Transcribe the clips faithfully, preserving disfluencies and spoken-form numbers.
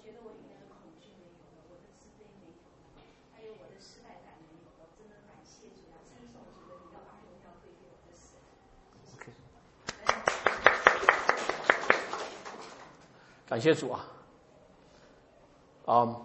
觉得我里面的恐惧没有了，我的自卑没有了，还有我的失败感没有了，真的感谢主啊！称颂主的，你要把荣耀归给我的神。谢谢。 感谢主啊！啊、um,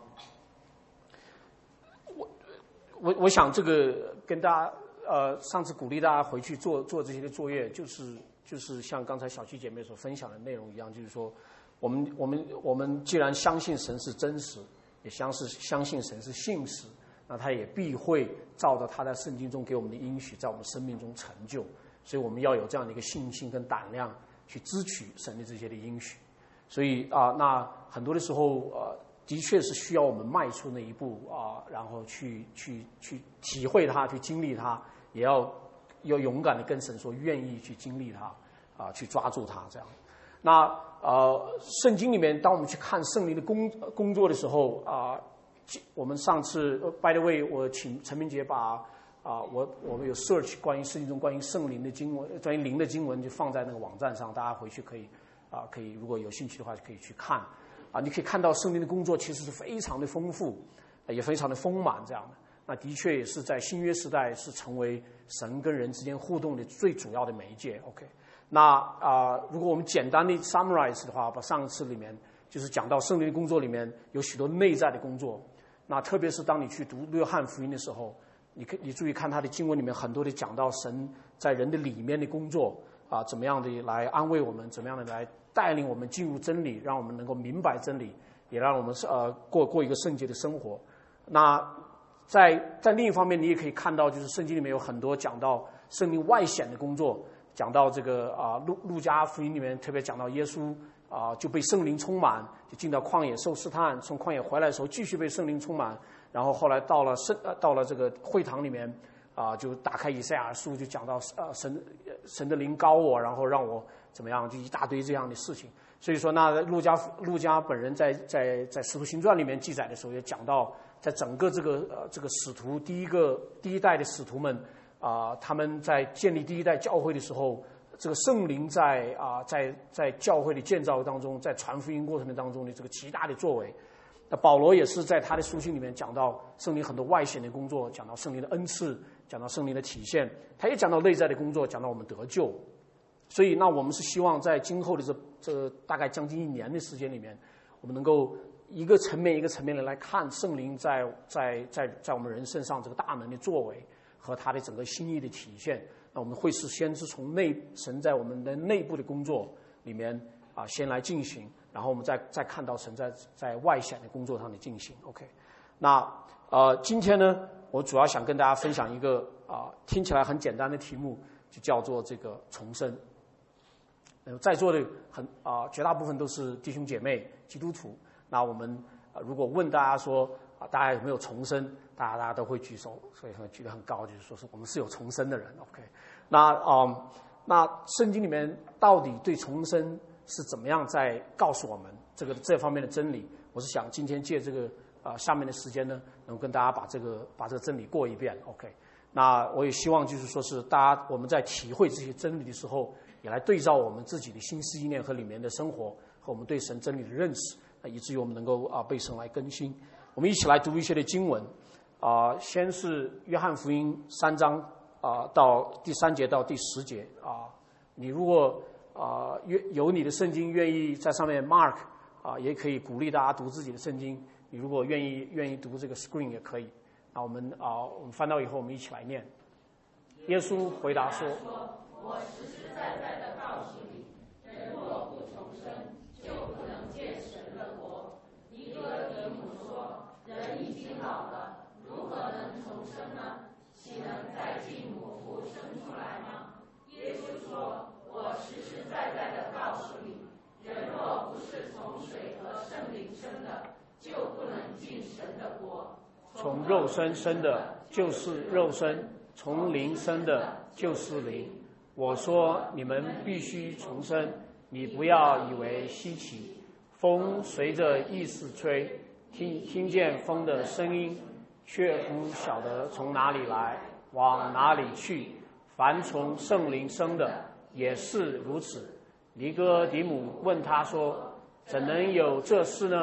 我我我想这个跟大家呃上次鼓励大家回去做做这些的作业，就是就是像刚才小七姐妹所分享的内容一样，就是说我们我们我们既然相信神是真实，也相是相信神是信实，那他也必会照着他在圣经中给我们的应许，在我们生命中成就。所以我们要有这样的一个信心跟胆量去支取神的这些的应许。所以啊、呃，那很多的时候呃。的确是需要我们迈出那一步啊、呃，然后去去去体会它，去经历它，也要要勇敢的跟神说愿意去经历它啊、呃，去抓住它这样。那呃，圣经里面，当我们去看圣灵的工工作的时候啊、呃，我们上次、呃、by the way， 我请陈明杰把啊、呃、我我们有 search 关于圣经中关于圣灵的经文，关于灵的经文就放在那个网站上，大家回去可以啊、呃、可以如果有兴趣的话就可以去看。啊，你可以看到圣灵的工作其实是非常的丰富，也非常的丰满，这样的。那的确也是在新约时代是成为神跟人之间互动的最主要的媒介。OK， 那啊、呃，如果我们简单的 summarize 的话，把上次里面就是讲到圣灵的工作里面有许多内在的工作。那特别是当你去读约翰福音的时候，你可你注意看他的经文里面很多的讲到神在人的里面的工作啊，怎么样的来安慰我们，怎么样的来带领我们进入真理，让我们能够明白真理，也让我们呃过过一个圣洁的生活。那在在另一方面，你也可以看到，就是圣经里面有很多讲到圣灵外显的工作，讲到这个啊路路加福音里面特别讲到耶稣啊就被圣灵充满，就进到旷野受试探，从旷野回来的时候继续被圣灵充满，然后后来到了圣呃到了这个会堂里面啊就打开以赛亚书，就讲到呃神神的灵膏我，然后让我怎么样，就一大堆这样的事情。所以说，那路加路加本人在在在使徒行传里面记载的时候，也讲到，在整个这个呃这个使徒第一个第一代的使徒们啊、呃，他们在建立第一代教会的时候，这个圣灵在啊、呃、在在教会的建造当中，在传福音过程的当中的这个极大的作为。那保罗也是在他的书信里面讲到圣灵很多外显的工作，讲到圣灵的恩赐，讲到圣灵的体现，他也讲到内在的工作，讲到我们得救。所以，那我们是希望在今后的这这大概将近一年的时间里面，我们能够一个层面一个层面的来看圣灵在在在在我们人身上这个大能的作为和他的整个心意的体现。那我们会是先是从内神在我们的内部的工作里面啊先来进行，然后我们再再看到神在在外显的工作上的进行。OK， 那呃今天呢，我主要想跟大家分享一个啊、呃、听起来很简单的题目，就叫做这个重生。在座的很啊、呃，绝大部分都是弟兄姐妹基督徒。那我们、呃、如果问大家说啊、呃，大家有没有重生？大家大家都会举手，所以举得很高，就是说是我们是有重生的人。OK， 那嗯、呃，那圣经里面到底对重生是怎么样在告诉我们这个这方面的真理？我是想今天借这个啊、呃、下面的时间呢，能跟大家把这个把这个真理过一遍。OK， 那我也希望就是说是大家我们在体会这些真理的时候，也来对照我们自己的心思意念和里面的生活和我们对神真理的认识，以至于我们能够啊被神来更新。我们一起来读一些的经文啊、呃，先是约翰福音三章啊、呃、到第三节到第十节啊、呃。你如果啊愿、呃、有你的圣经愿意在上面 mark 啊、呃，也可以鼓励大家读自己的圣经。你如果愿意愿意读这个 screen 也可以。那我们啊、呃、我们翻到以后，我们一起来念。耶稣回答说： 我实实在在的告诉你，人若不重生，就不能见神的国。尼哥底母说：人已经老了，如何能重生呢？岂能再进母腹生出来吗？耶稣说：我实实在在的告诉你，人若不是从水和圣灵生的，就不能进神的国。 从肉身生的就是肉身，从灵生的就是灵。我说你们必须重生，你不要以为稀奇。风随着意思吹，听听见风的声音，却不晓得从哪里来，往哪里去。凡从圣灵生的也是如此。尼哥底母问他说：怎能有这事呢？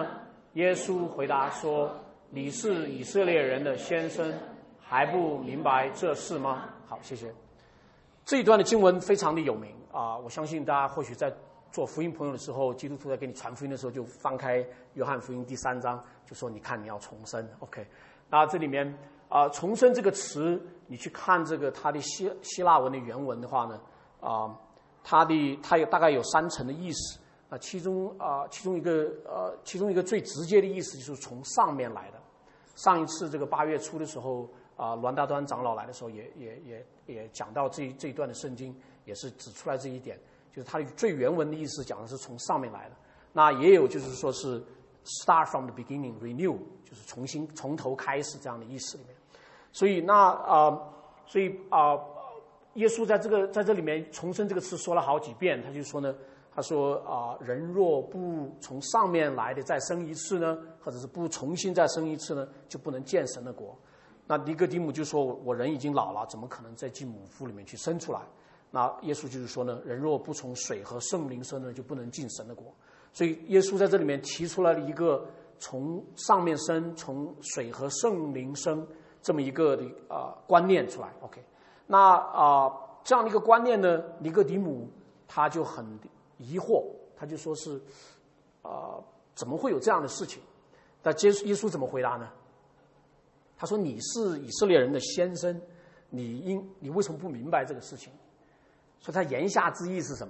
耶稣回答说：你是以色列人的先生，还不明白这事吗？好，谢谢。这一段的经文非常的有名啊，我相信大家或许在做福音朋友的时候，基督徒在给你传福音的时候，就翻开约翰福音第三章，就说你看你要重生。OK， 那这里面啊、呃，重生这个词，你去看这个它的希希腊文的原文的话呢，啊、呃，它的它有大概有三层的意思啊、呃，其中啊、呃，其中一个呃，其中一个最直接的意思就是从上面来的。上一次这个八月初的时候啊、呃，栾大端长老来的时候也也也也讲到这这一段的圣经，也是指出来这一点。就是它的最原文的意思讲的是从上面来的，那也有就是说是 start from the beginning renew， 就是重新从头开始这样的意思里面。所以那啊、呃，所以啊、呃，耶稣在这个在这里面重生这个词说了好几遍，他就说呢，他说啊、呃，人若不从上面来的再生一次呢，或者是不重新再生一次呢，就不能见神的国。那尼哥底母就说，我人已经老了，怎么可能再进母腹里面去生出来？那耶稣就是说呢，人若不从水和圣灵生呢，就不能进神的国。所以耶稣在这里面提出来了一个从上面生、从水和圣灵生这么一个的啊、呃、观念出来。OK， 那啊、呃、这样的一个观念呢，尼哥底母他就很疑惑，他就说是啊、呃、怎么会有这样的事情？那耶稣耶稣怎么回答呢？他说：“你是以色列人的先生，你应你为什么不明白这个事情？”所以他言下之意是什么？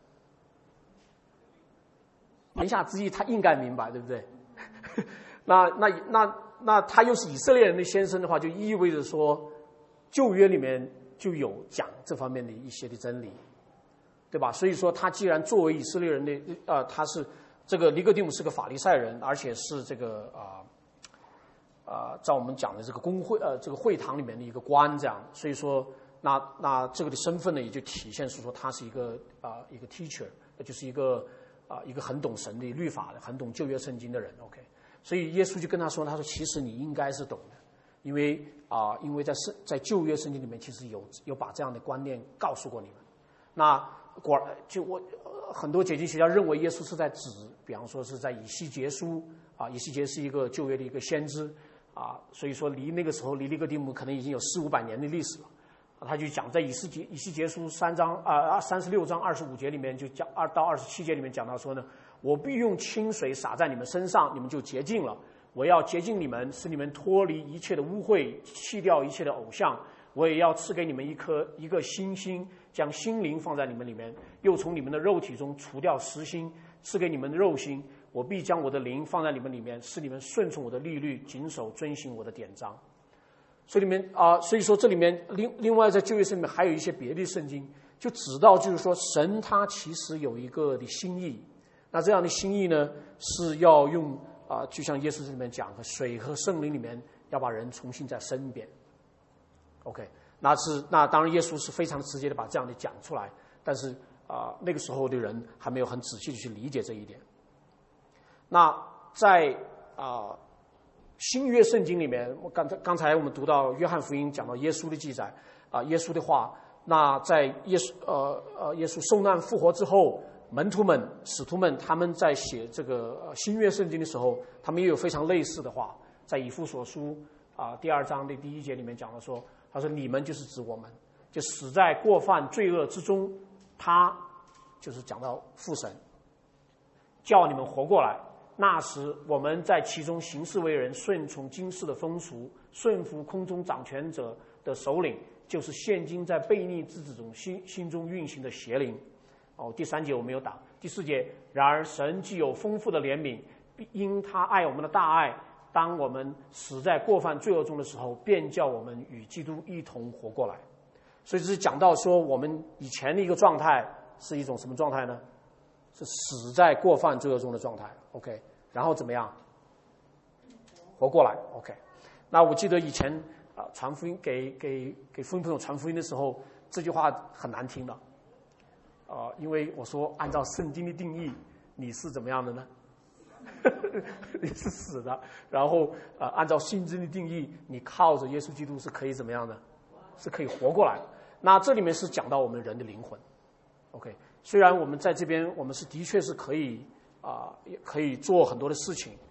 言下之意他应该明白，对不对？那那那那他又是以色列人的先生的话，就意味着说，旧约里面就有讲这方面的一些的真理，对吧？所以说他既然作为以色列人的呃，他是这个尼哥底母是个法利赛人，而且是这个啊啊、呃，照我们讲的这个公会呃这个会堂里面的一个官这样，所以说。那那这个的身份呢，也就体现出说他是一个啊、呃、一个 teacher， 就是一个啊、呃、一个很懂神的律法的、很懂旧约圣经的人。OK， 所以耶稣就跟他说，他说其实你应该是懂的，因为啊、呃、因为在圣在旧约圣经里面其实有有把这样的观念告诉过你们。那果然就我、呃、很多解经学家认为耶稣是在指，比方说是在以西结书啊，以西结是一个旧约的一个先知啊，所以说离那个时候离尼哥底母可能已经有四五百年的历史了。他就讲在以西结以西结书三章啊三十六章二十五节里面就讲二到二十七节里面讲到说呢，我必用清水洒在你们身上，你们就洁净了。我要洁净你们，使你们脱离一切的污秽，弃掉一切的偶像。我也要赐给你们一颗一个新心，将心灵放在你们里面，又从你们的肉体中除掉实心，赐给你们的肉心。我必将我的灵放在你们里面，使你们顺从我的律律，谨守遵行我的典章。所以里面啊、呃，所以说这里面另另外在旧约圣经里面还有一些别的圣经，就指到就是说神他其实有一个的心意，那这样的心意呢是要用啊、呃，就像耶稣这里面讲的，水和圣灵里面要把人重新再生一遍。OK， 那是那当然耶稣是非常直接的把这样的讲出来，但是啊、呃、那个时候的人还没有很仔细的去理解这一点。那在啊。呃新约圣经里面，我刚才刚才我们读到约翰福音讲到耶稣的记载啊、呃，耶稣的话。那在耶稣呃呃耶稣受难复活之后，门徒们、使徒们他们在写这个、呃、新约圣经的时候，他们也有非常类似的话，在以弗所书啊、呃、第二章的第一节里面讲了说，他说你们就是指我们，就死在过犯罪恶之中，他就是讲到父神，叫你们活过来。那时我们在其中行事为人，顺从今世的风俗，顺服空中掌权者的首领，就是现今在悖逆之子中心心中运行的邪灵。哦，第三节我没有打。第四节，然而神既有丰富的怜悯，因他爱我们的大爱，当我们死在过犯罪恶中的时候，便叫我们与基督一同活过来。所以这是讲到说我们以前的一个状态是一种什么状态呢？是死在过犯罪恶中的状态。OK， 然后怎么样？活过来。OK， 那我记得以前啊、呃、传福音给给给福音朋友传福音的时候，这句话很难听的，啊、呃，因为我说按照圣经的定义，你是怎么样的呢？你是死的。然后啊、呃，按照圣经的定义，你靠着耶稣基督是可以怎么样的？是可以活过来的。那这里面是讲到我们人的灵魂。OK。虽然我们在这边，我们是的确是可以啊、呃，也可以做很多的事情，可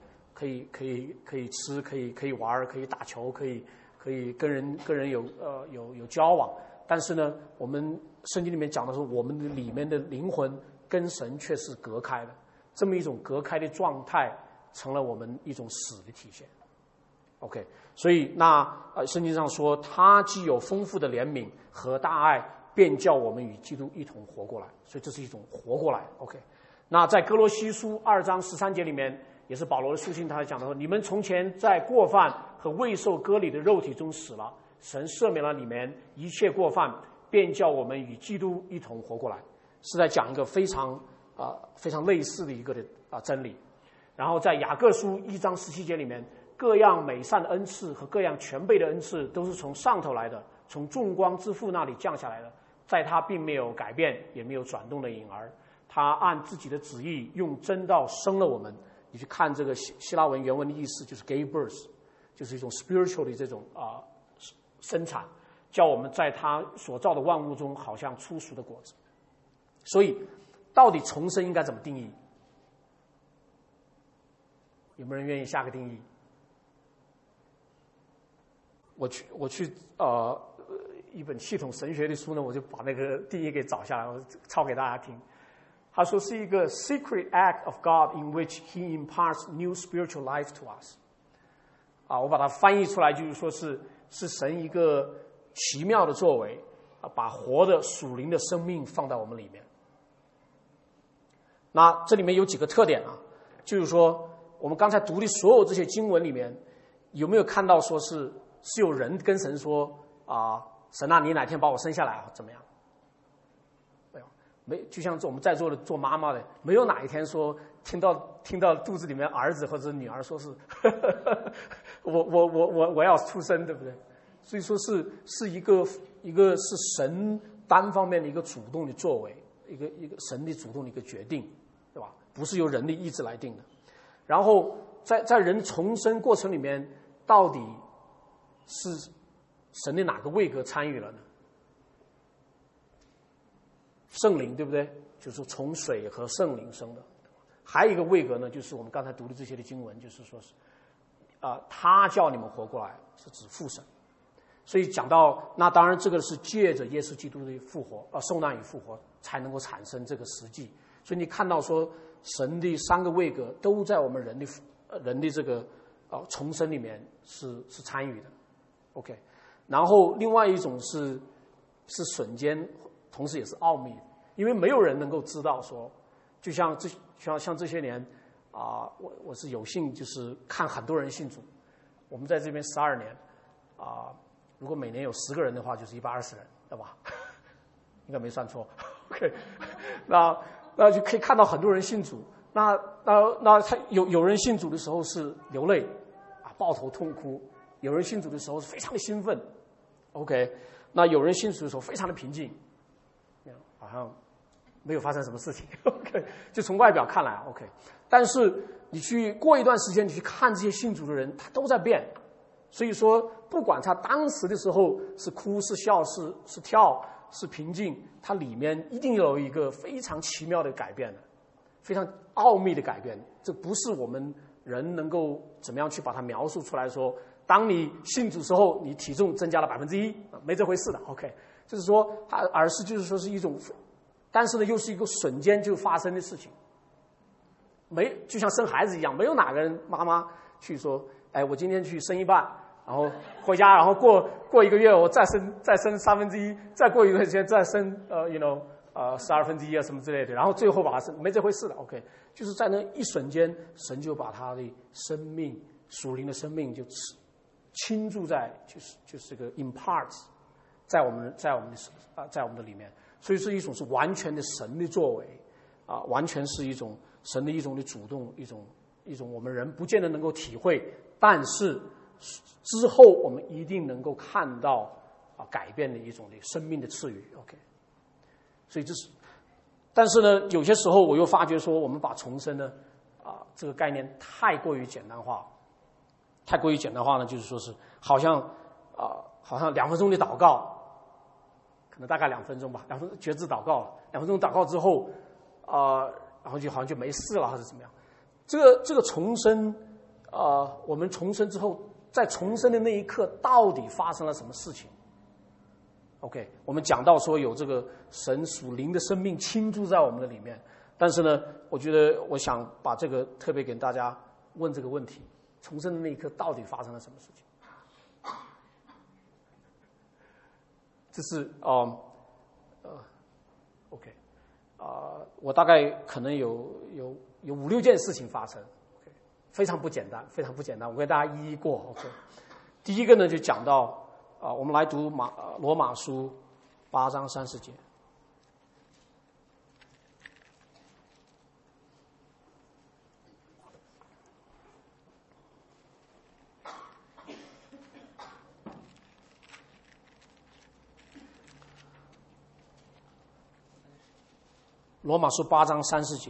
可以可以可以吃，可以可以玩，可以打球，可以可以跟人跟人有呃有有交往。但是呢，我们圣经里面讲的是，我们的里面的灵魂跟神却是隔开的，这么一种隔开的状态，成了我们一种死的体现。OK， 所以那呃，圣经上说，他既有丰富的怜悯和大爱，便叫我们与基督一同活过来。所以这是一种活过来。OK， 那在哥罗西书二章十三节里面，也是保罗的书信，他讲的说：你们从前在过犯和未受割礼的肉体中死了，神赦免了你们一切过犯，便叫我们与基督一同活过来。是在讲一个非常啊、呃、非常类似的一个的啊、呃、真理。然后在雅各书一章十七节里面，各样美善的恩赐和各样全备的恩赐都是从上头来的，从众光之父那里降下来的，在他并没有改变也没有转动的影儿，他按自己的旨意用真道生了我们。你去看这个希希腊文原文的意思，就是 gave birth， 就是一种 spiritual 的这种啊、呃、生产，叫我们在他所造的万物中好像初熟的果子。所以到底重生应该怎么定义？有没有人愿意下个定义？我去我去呃一本系统神学的书呢，我就把那个定义给找下来，我抄给大家听。他说是一个 secret act of God in which He imparts new spiritual life to us。啊，我把它翻译出来就是说是是神一个奇妙的作为，啊，把活的属灵的生命放在我们里面。那这里面有几个特点啊，就是说我们刚才读的所有这些经文里面，有没有看到说是是有人跟神说啊，神啊，你哪天把我生下来怎么样？没有，没，就像我们在座的做妈妈的，没有哪一天说听到听到肚子里面儿子或者女儿说是呵呵呵我我我我我要出生，对不对？所以说是是一个一个是神单方面的一个主动的作为，一个一个神的主动的一个决定，对吧？不是由人的意志来定的。然后在在人重生过程里面，到底是神的哪个位格参与了呢？圣灵，对不对？就是从水和圣灵生的。还有一个位格呢，就是我们刚才读的这些的经文，就是说是啊、呃，他叫你们活过来，是指父神。所以讲到，那当然这个是借着耶稣基督的复活，啊、呃，受难与复活才能够产生这个实际。所以你看到说，神的三个位格都在我们人的人的这个啊、呃、重生里面是是参与的。OK， 然后另外一种是是瞬间，同时也是奥秘，因为没有人能够知道说，就像这像像这些年啊、呃，我我是有幸就是看很多人信主，我们在这边十二年啊、呃，如果每年有十个人的话，就是一百二十人，对吧？应该没算错。OK， 那那就可以看到很多人信主，那那那他有有人信主的时候是流泪啊，抱头痛哭。有人信主的时候是非常的兴奋 ，OK， 那有人信主的时候非常的平静，好像没有发生什么事情 ，OK， 就从外表看来 ，OK， 但是你去过一段时间，你去看这些信主的人，他都在变，所以说不管他当时的时候是哭是笑是是跳是平静，他里面一定有一个非常奇妙的改变的，非常奥秘的改变，这不是我们人能够怎么样去把它描述出来说。当你信主之后，你体重增加了百分之一，没这回事的。OK， 就是说，它而是就是说是一种，但是呢，又是一个瞬间就发生的事情。没，就像生孩子一样，没有哪个人妈妈去说，哎，我今天去生一半，然后回家，然后过过一个月我再生再生三分之一，再过一段时间再生呃 ，you know， 呃十二分之一啊什么之类的，然后最后把它生，没这回事的。OK， 就是在那一瞬间，神就把他的生命属灵的生命就倾注在就是就是这个 imparts 在我们在我们的啊、呃、在我们的里面，所以是一种是完全的神的作为啊、呃，完全是一种神的一种的主动，一种一种我们人不见得能够体会，但是之后我们一定能够看到啊、呃、改变的一种的生命的赐予。OK， 所以这是，但是呢，有些时候我又发觉说，我们把重生呢啊、呃、这个概念太过于简单化。太过于简单化呢，就是说是好像啊、呃，好像两分钟的祷告，可能大概两分钟吧，两分钟决志祷告，两分钟祷告之后，啊、呃，然后就好像就没事了，或者怎么样。这个这个重生，啊、 呃，我们重生之后，在重生的那一刻，到底发生了什么事情 ？OK， 我们讲到说有这个神属灵的生命倾注在我们的里面，但是呢，我觉得我想把这个特别给大家问这个问题：重生的那一刻到底发生了什么事情？这是啊，呃 ，OK， 啊、呃，我大概可能有有有五六件事情发生。非常不简单，非常不简单，我给大家一一过。OK， 第一个呢，就讲到啊、呃，我们来读马呃罗马书八章三十节。罗马书八章三十节。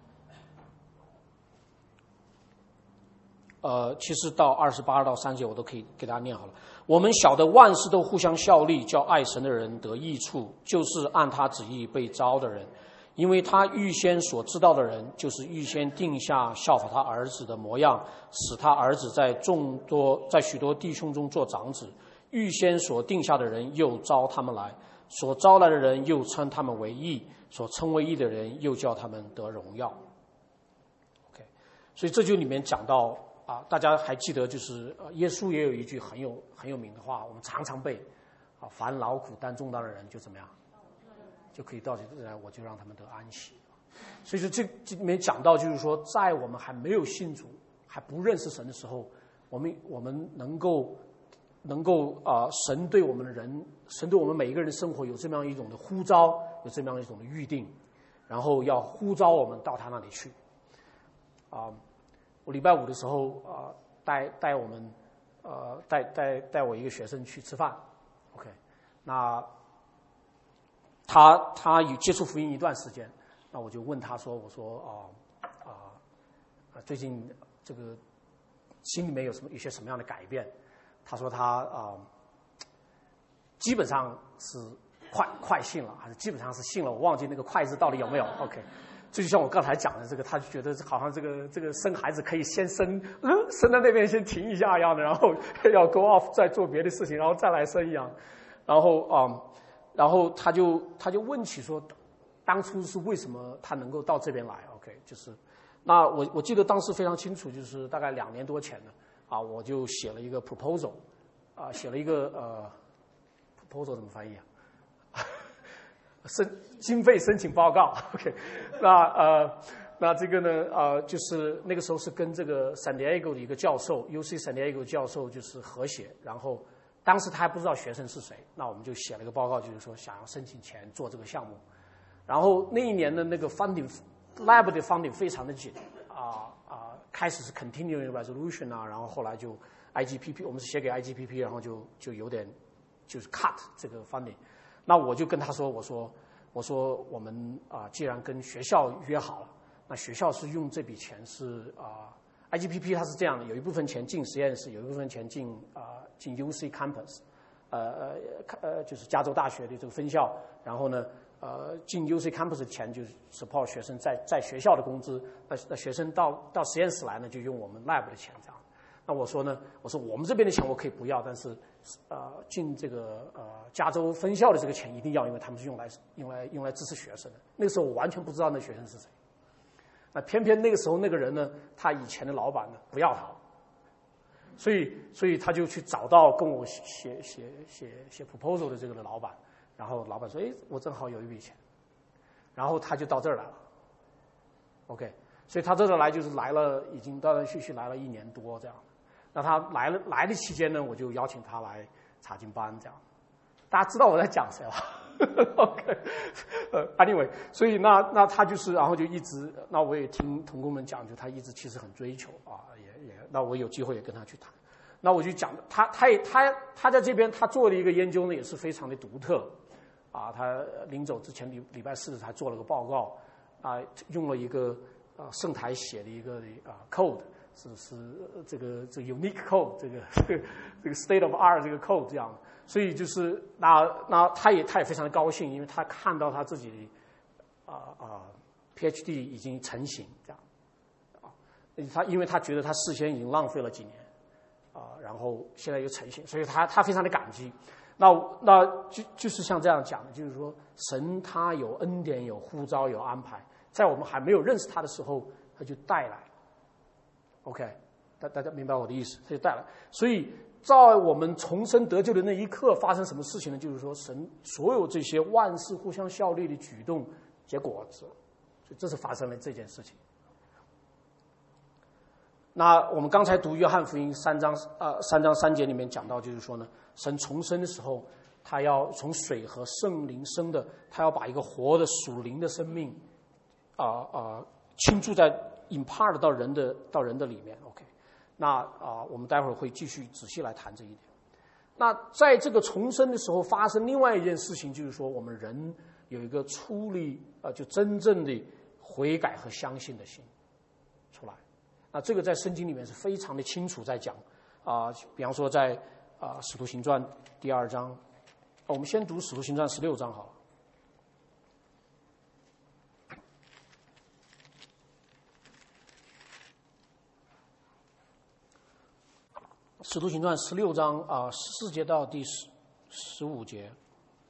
呃，其实到二十八到三十节我都可以给大家念好了。我们晓得万事都互相效力，叫爱神的人得益处，就是按他旨意被招的人。因为他预先所知道的人，就是预先定下效法他儿子的模样，使他儿子在众多在许多弟兄中做长子。预先所定下的人，又招他们来；所招来的人，又称他们为义；所称为义的人，又叫他们得荣耀。OK， 所以这就里面讲到。啊，大家还记得，就是呃，耶稣也有一句很有很有名的话，我们常常背，啊，凡劳苦担重担的人就怎么样，就可以到这里来，我就让他们得安息。所以说这这里面讲到，就是说，在我们还没有信主、还不认识神的时候，我们我们能够能够啊、呃，神对我们的人，神对我们每一个人的生活有这么样一种的呼召，有这么样一种的预定，然后要呼召我们到他那里去，啊、呃。我礼拜五的时候啊、呃，带带我们，呃，带带带我一个学生去吃饭 ，OK， 那他他有接触福音一段时间，那我就问他说，我说啊啊啊，最近这个心里面有什么一些什么样的改变？他说他啊、呃，基本上是快快信了，还是基本上是信了，我忘记那个快字到底有没有 ，OK。这就像我刚才讲的这个，他就觉得好像这个这个生孩子可以先生，嗯，生在那边先停一下一样的，然后要 go off 再做别的事情，然后再来生一样。然后啊、嗯，然后他就他就问起说，当初是为什么他能够到这边来 ？OK， 就是那我我记得当时非常清楚，就是大概两年多前呢，啊，我就写了一个 proposal， 啊，写了一个呃 proposal 怎么翻译啊？申经费申请报告 ，OK， 那呃，那这个呢，呃，就是那个时候是跟这个 San Diego 的一个教授 ，U C San Diego 教授就是合写，然后当时他还不知道学生是谁，那我们就写了一个报告，就是说想要申请钱做这个项目，然后那一年的那个 funding lab 的 funding 非常的紧啊啊，开始是 continuing resolution 啊，然后后来就 I G P P， 我们是写给 I G P P， 然后就就有点就是 cut 这个 funding。那我就跟他说，我说，我说我们啊、呃，既然跟学校约好了，那学校是用这笔钱是啊、呃、，I G P P 它是这样的，有一部分钱进实验室，有一部分钱进啊、呃、进 U C campus， 呃呃呃就是加州大学的这个分校，然后呢呃进 U C campus 的钱就是 support 学生在在学校的工资，那那学生到到实验室来呢就用我们 lab 的钱这样。那我说呢，我说我们这边的钱我可以不要，但是，呃，进这个呃加州分校的这个钱一定要，因为他们是用来用来用来支持学生的。那个时候我完全不知道那学生是谁，那偏偏那个时候那个人呢，他以前的老板呢不要他，所以所以他就去找到跟我写写写写 proposal 的这个的老板，然后老板说，哎，我正好有一笔钱，然后他就到这儿来了 ，OK， 所以他这儿来就是来了，已经断断续续来了一年多这样。那他来了来的期间呢，我就邀请他来查经班，这样，大家知道我在讲谁吧？OK， 呃 ，anyway， 所以那那他就是，然后就一直，那我也听同工们讲，就他一直其实很追求啊，也也，那我有机会也跟他去谈，那我就讲，他他也他他在这边他做的一个研究呢，也是非常的独特，啊，他临走之前礼礼拜四他做了个报告，啊，用了一个啊圣台写的一个啊 code。是是这个这个 unique code 这个这个这个 state of art 这个 code 这样，所以就是那那他也他也非常的高兴，因为他看到他自己啊啊、呃呃、PhD 已经成型这样啊， 他因为他觉得他事先已经浪费了几年，啊、呃，然后现在又成型，所以他他非常的感激。那那就就是像这样讲的，就是说神他有恩典，有呼召，有安排，在我们还没有认识他的时候，他就带来。OK， 大大家明白我的意思，他就带来。所以在我们重生得救的那一刻，发生什么事情呢？就是说神所有这些万事互相效力的举动结果子，所以这是发生了这件事情。那我们刚才读约翰福音三章呃三章三节里面讲到，就是说呢，神重生的时候，他要从水和圣灵生的，他要把一个活的属灵的生命啊啊、呃呃、倾注在 impart 到人的到人的里面。OK， 那啊、呃、我们待会儿会继续仔细来谈这一点。那在这个重生的时候发生另外一件事情，就是说我们人有一个出离啊、呃，就真正的悔改和相信的心出来。那这个在圣经里面是非常的清楚在讲啊、呃，比方说在啊《使徒行传》第二章，我们先读《使徒行传》十六章好了。《使徒行传》十六章啊十四节到第十十五节，《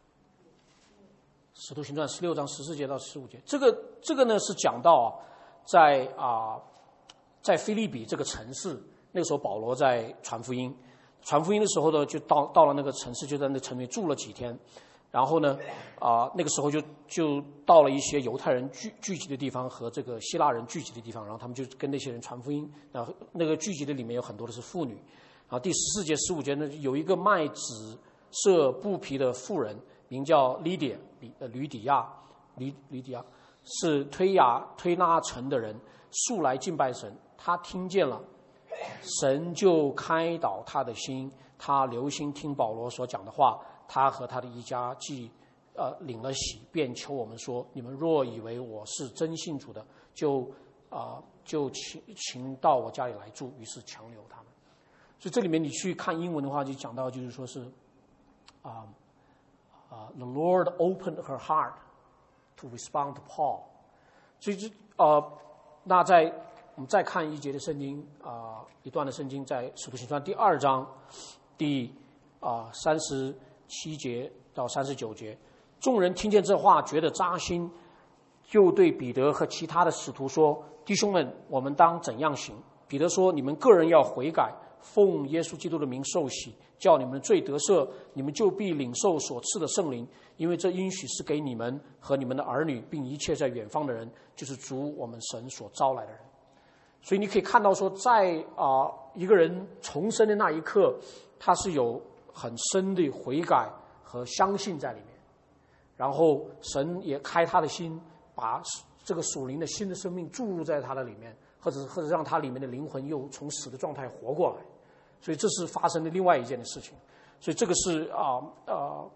使徒行传》十六章十四节到十五节，这个这个呢是讲到啊，在啊。在腓立比这个城市，那个时候保罗在传福音，传福音的时候呢，就到到了那个城市，就在那城里住了几天，然后呢，啊、呃，那个时候就就到了一些犹太人聚聚集的地方和这个希腊人聚集的地方，然后他们就跟那些人传福音，然后那个聚集的里面有很多的是妇女，然后第十四节、十五节呢，有一个卖紫色布皮的妇人，名叫利迪吕呃吕底亚，吕吕底亚是推雅推拉城的人，素来敬拜神。他听见了，神就开导他的心，他留心听保罗所讲的话。他和他的一家既呃领了喜，便求我们说：你们若以为我是真信主的，就啊、呃、就请请到我家里来住。于是强留他们。所以这里面你去看英文的话，就讲到就是说是啊啊、uh, uh, the Lord opened her heart to respond to Paul。所以这呃那在我们再看一节的圣经啊、呃，一段的圣经，在使徒行传第二章第啊三十七节到三十九节，众人听见这话，觉得扎心，就对彼得和其他的使徒说：“弟兄们，我们当怎样行？”彼得说：“你们个人要悔改，奉耶稣基督的名受洗，叫你们的罪得赦，你们就必领受所赐的圣灵，因为这应许是给你们和你们的儿女，并一切在远方的人，就是主我们神所招来的人。”所以你可以看到说，在啊、呃、一个人重生的那一刻，他是有很深的悔改和相信在里面，然后神也开他的心，把这个属灵的新的生命注入在他的里面，或者或者让他里面的灵魂又从死的状态活过来。所以这是发生的另外一件的事情。所以这个是啊呃。呃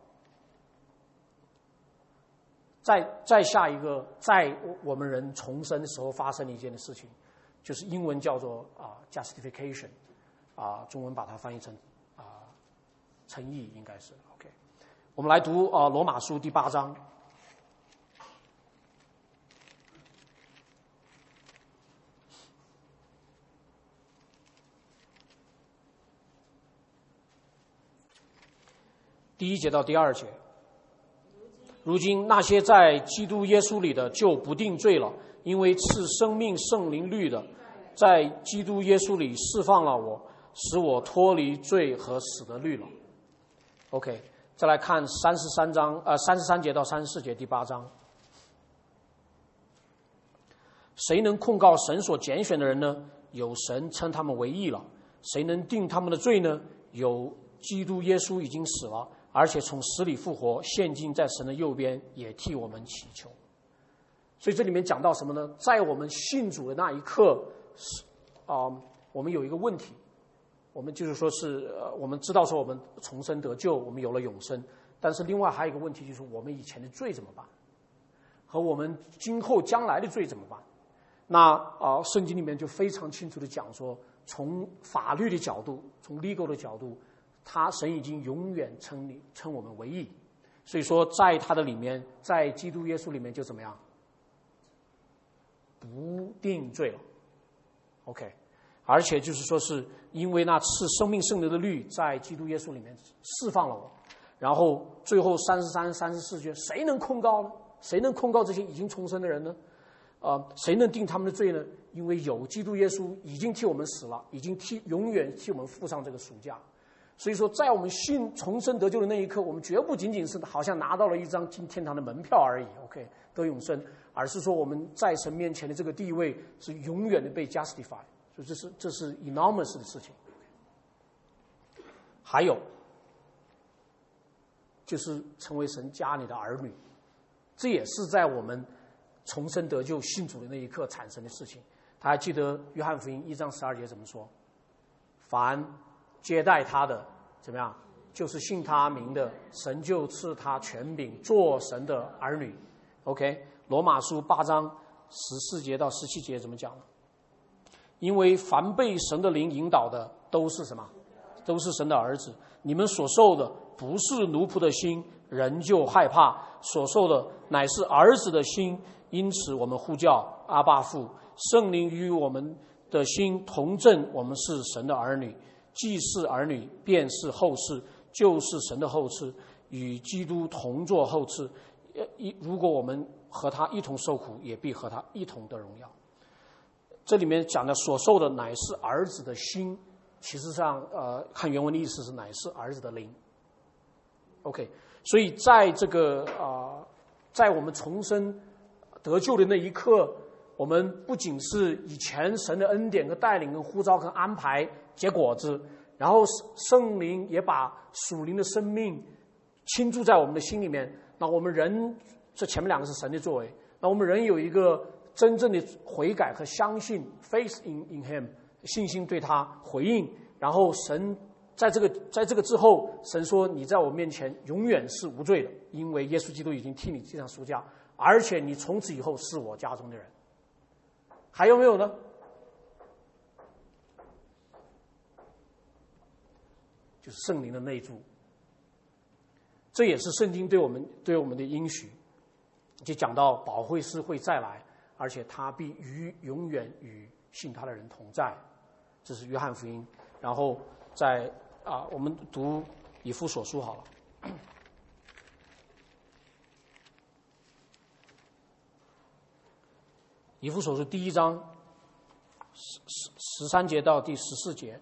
再再下一个，在我们人重生的时候发生的一件的事情，就是英文叫做啊、uh, justification， 啊、uh, 中文把它翻译成啊、uh, 称义，应该是 OK。我们来读啊、uh, 罗马书第八章。第一节到第二节。如今那些在基督耶稣里的就不定罪了，因为赐生命圣灵律的，在基督耶稣里释放了我，使我脱离罪和死的律了。OK， 再来看三十三章，呃，三十三节到三十四节第八章。谁能控告神所拣选的人呢？有神称他们为义了。谁能定他们的罪呢？有基督耶稣已经死了，而且从死里复活，现今在神的右边，也替我们祈求。所以这里面讲到什么呢？在我们信主的那一刻，啊、呃，我们有一个问题，我们就是说是，呃，我们知道说我们重生得救，我们有了永生，但是另外还有一个问题，就是我们以前的罪怎么办？和我们今后将来的罪怎么办？那啊、呃，圣经里面就非常清楚的讲说，从法律的角度，从 legal 的角度，他神已经永远称你称我们为义，所以说在他的里面，在基督耶稣里面就怎么样？不定罪了 OK， 而且就是说是因为那赐生命圣灵的律在基督耶稣里面释放了我，然后最后三十三、三十四节，谁能控告呢？谁能控告这些已经重生的人呢？呃，谁能定他们的罪呢？因为有基督耶稣已经替我们死了，已经替永远替我们付上这个赎价。所以说，在我们信重生得救的那一刻，我们绝不仅仅是好像拿到了一张进天堂的门票而已 ，OK， 得永生，而是说我们在神面前的这个地位是永远的被 justify， 所以这是这是 enormous 的事情。还有，就是成为神家里的儿女，这也是在我们重生得救信主的那一刻产生的事情。他还记得约翰福音一章十二节怎么说？凡接待他的怎么样，就是信他名的，神就赐他权柄做神的儿女。 OK， 罗马书八章十四节到十七节怎么讲呢？因为凡被神的灵引导的都是什么？都是神的儿子。你们所受的不是奴仆的心，人就害怕；所受的乃是儿子的心，因此我们呼叫阿爸父。圣灵与我们的心同证，我们是神的儿女。既是儿女，便是后嗣，就是神的后嗣，与基督同作后嗣。如果我们和他一同受苦，也必和他一同得荣耀。这里面讲的所受的乃是儿子的心，其实上呃，看原文的意思是乃是儿子的灵。OK， 所以在这个啊、呃，在我们重生得救的那一刻，我们不仅是以前神的恩典跟带领跟呼召跟安排结果子，然后圣灵也把属灵的生命倾注在我们的心里面。那我们人，这前面两个是神的作为，那我们人有一个真正的悔改和相信 faith in in him， 信心对他回应，然后神在这个在这个之后，神说你在我面前永远是无罪的，因为耶稣基督已经替你记上赎价，而且你从此以后是我家中的人。还有没有呢？就是圣灵的内住，这也是圣经对我们对我们的应许，就讲到保惠师会再来，而且他必与永远与信他的人同在，这是约翰福音。然后在啊，我们读以弗所书好了。以弗所书第一章十十十三节到第十四节，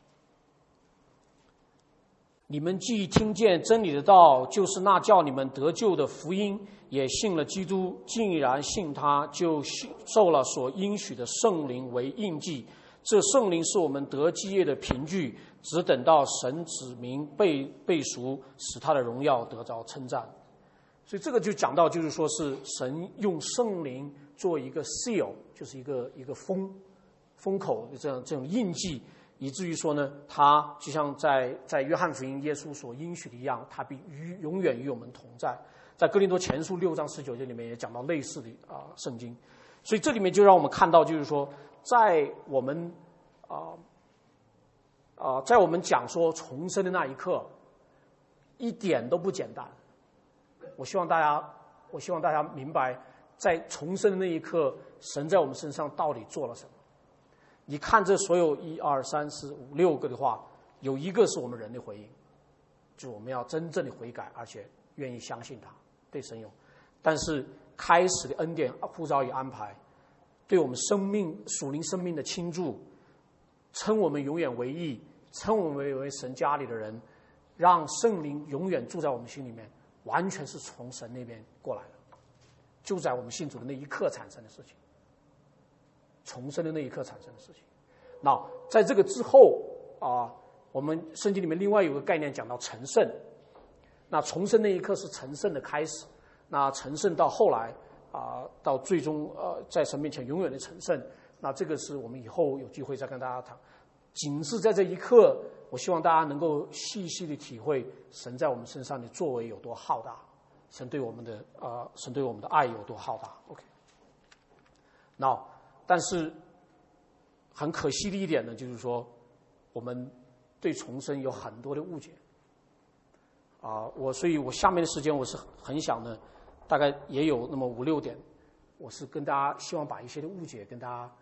你们既听见真理的道，就是那叫你们得救的福音，也信了基督，既然信他，就受了所应许的圣灵为印记。这圣灵是我们得基业的凭据，只等到神指明被被赎，使他的荣耀得着称赞。所以这个就讲到，就是说是神用圣灵做一个 seal， 就是一个一个封封口的这样这种印记，以至于说呢，他就像在在约翰福音耶稣所应许的一样，他必与永远与我们同在。在哥林多前书六章十九节里面也讲到类似的啊、呃、圣经，所以这里面就让我们看到，就是说，在我们啊啊、呃呃、在我们讲说重生的那一刻，一点都不简单。我希望大家，我希望大家明白，在重生的那一刻，神在我们身上到底做了什么。你看这所有一二三四五六个的话，有一个是我们人的回应，就是我们要真正的悔改，而且愿意相信他，对神有。但是开始的恩典呼召与安排，对我们生命属灵生命的倾注，称我们永远为义，称我们为为神家里的人，让圣灵永远住在我们心里面，完全是从神那边过来的，就在我们信主的那一刻产生的事情，重生的那一刻产生的事情。那在这个之后啊，我们圣经里面另外有个概念讲到成圣，那重生那一刻是成圣的开始，那成圣到后来啊，到最终呃在神面前永远的成圣，那这个是我们以后有机会再跟大家谈。仅是在这一刻，我希望大家能够细细的体会神在我们身上的作为有多浩大，神对我们的啊、呃，神对我们的爱有多浩大。OK， 那但是很可惜的一点呢，就是说我们对重生有很多的误解啊、呃，我所以我下面的时间我是很想呢，大概也有那么五六点，我是跟大家希望把一些的误解跟大家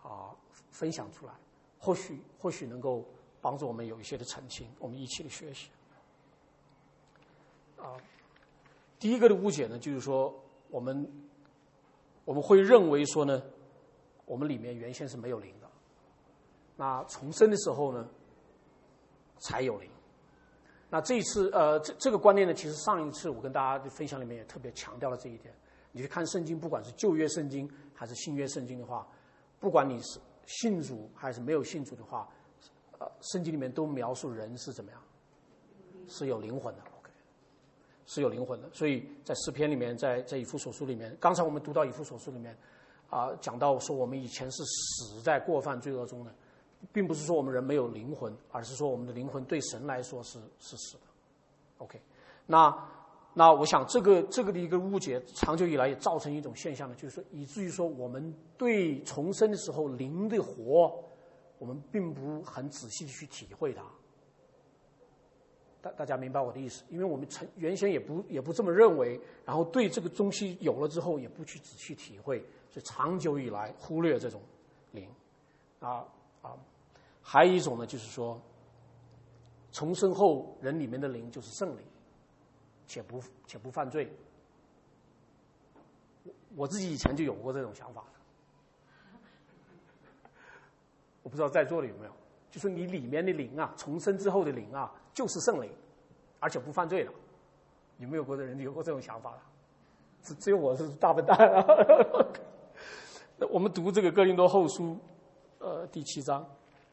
啊分享出来，或许或许能够帮助我们有一些的澄清，我们一起的学习。啊，第一个的误解呢，就是说我们我们会认为说呢，我们里面原先是没有灵的，那重生的时候呢，才有灵。那这一次，呃，这这个观念呢，其实上一次我跟大家的分享里面也特别强调了这一点。你去看圣经，不管是旧约圣经还是新约圣经的话，不管你是信主还是没有信主的话，呃，圣经里面都描述人是怎么样，是有灵魂的 ，OK， 是有灵魂的。所以在诗篇里面，在在以弗所书里面，刚才我们读到以弗所书里面，啊、呃，讲到说我们以前是死在过犯罪恶中的。并不是说我们人没有灵魂，而是说我们的灵魂对神来说是是死的。OK， 那那我想这个这个的一个误解，长久以来也造成一种现象呢，就是说以至于说我们对重生的时候灵的活，我们并不很仔细的去体会它。大大家明白我的意思？因为我们曾原先也不也不这么认为，然后对这个东西有了之后也不去仔细体会，所以长久以来忽略这种灵啊啊。还有一种呢，就是说，重生后人里面的灵就是圣灵，且不且不犯罪。我自己以前就有过这种想法，我不知道在座的有没有，就是你里面的灵啊，重生之后的灵啊，就是圣灵，而且不犯罪的。有没有过的人有过这种想法的？只只有我是大笨蛋啊！我们读这个哥林多后书，呃，第七章。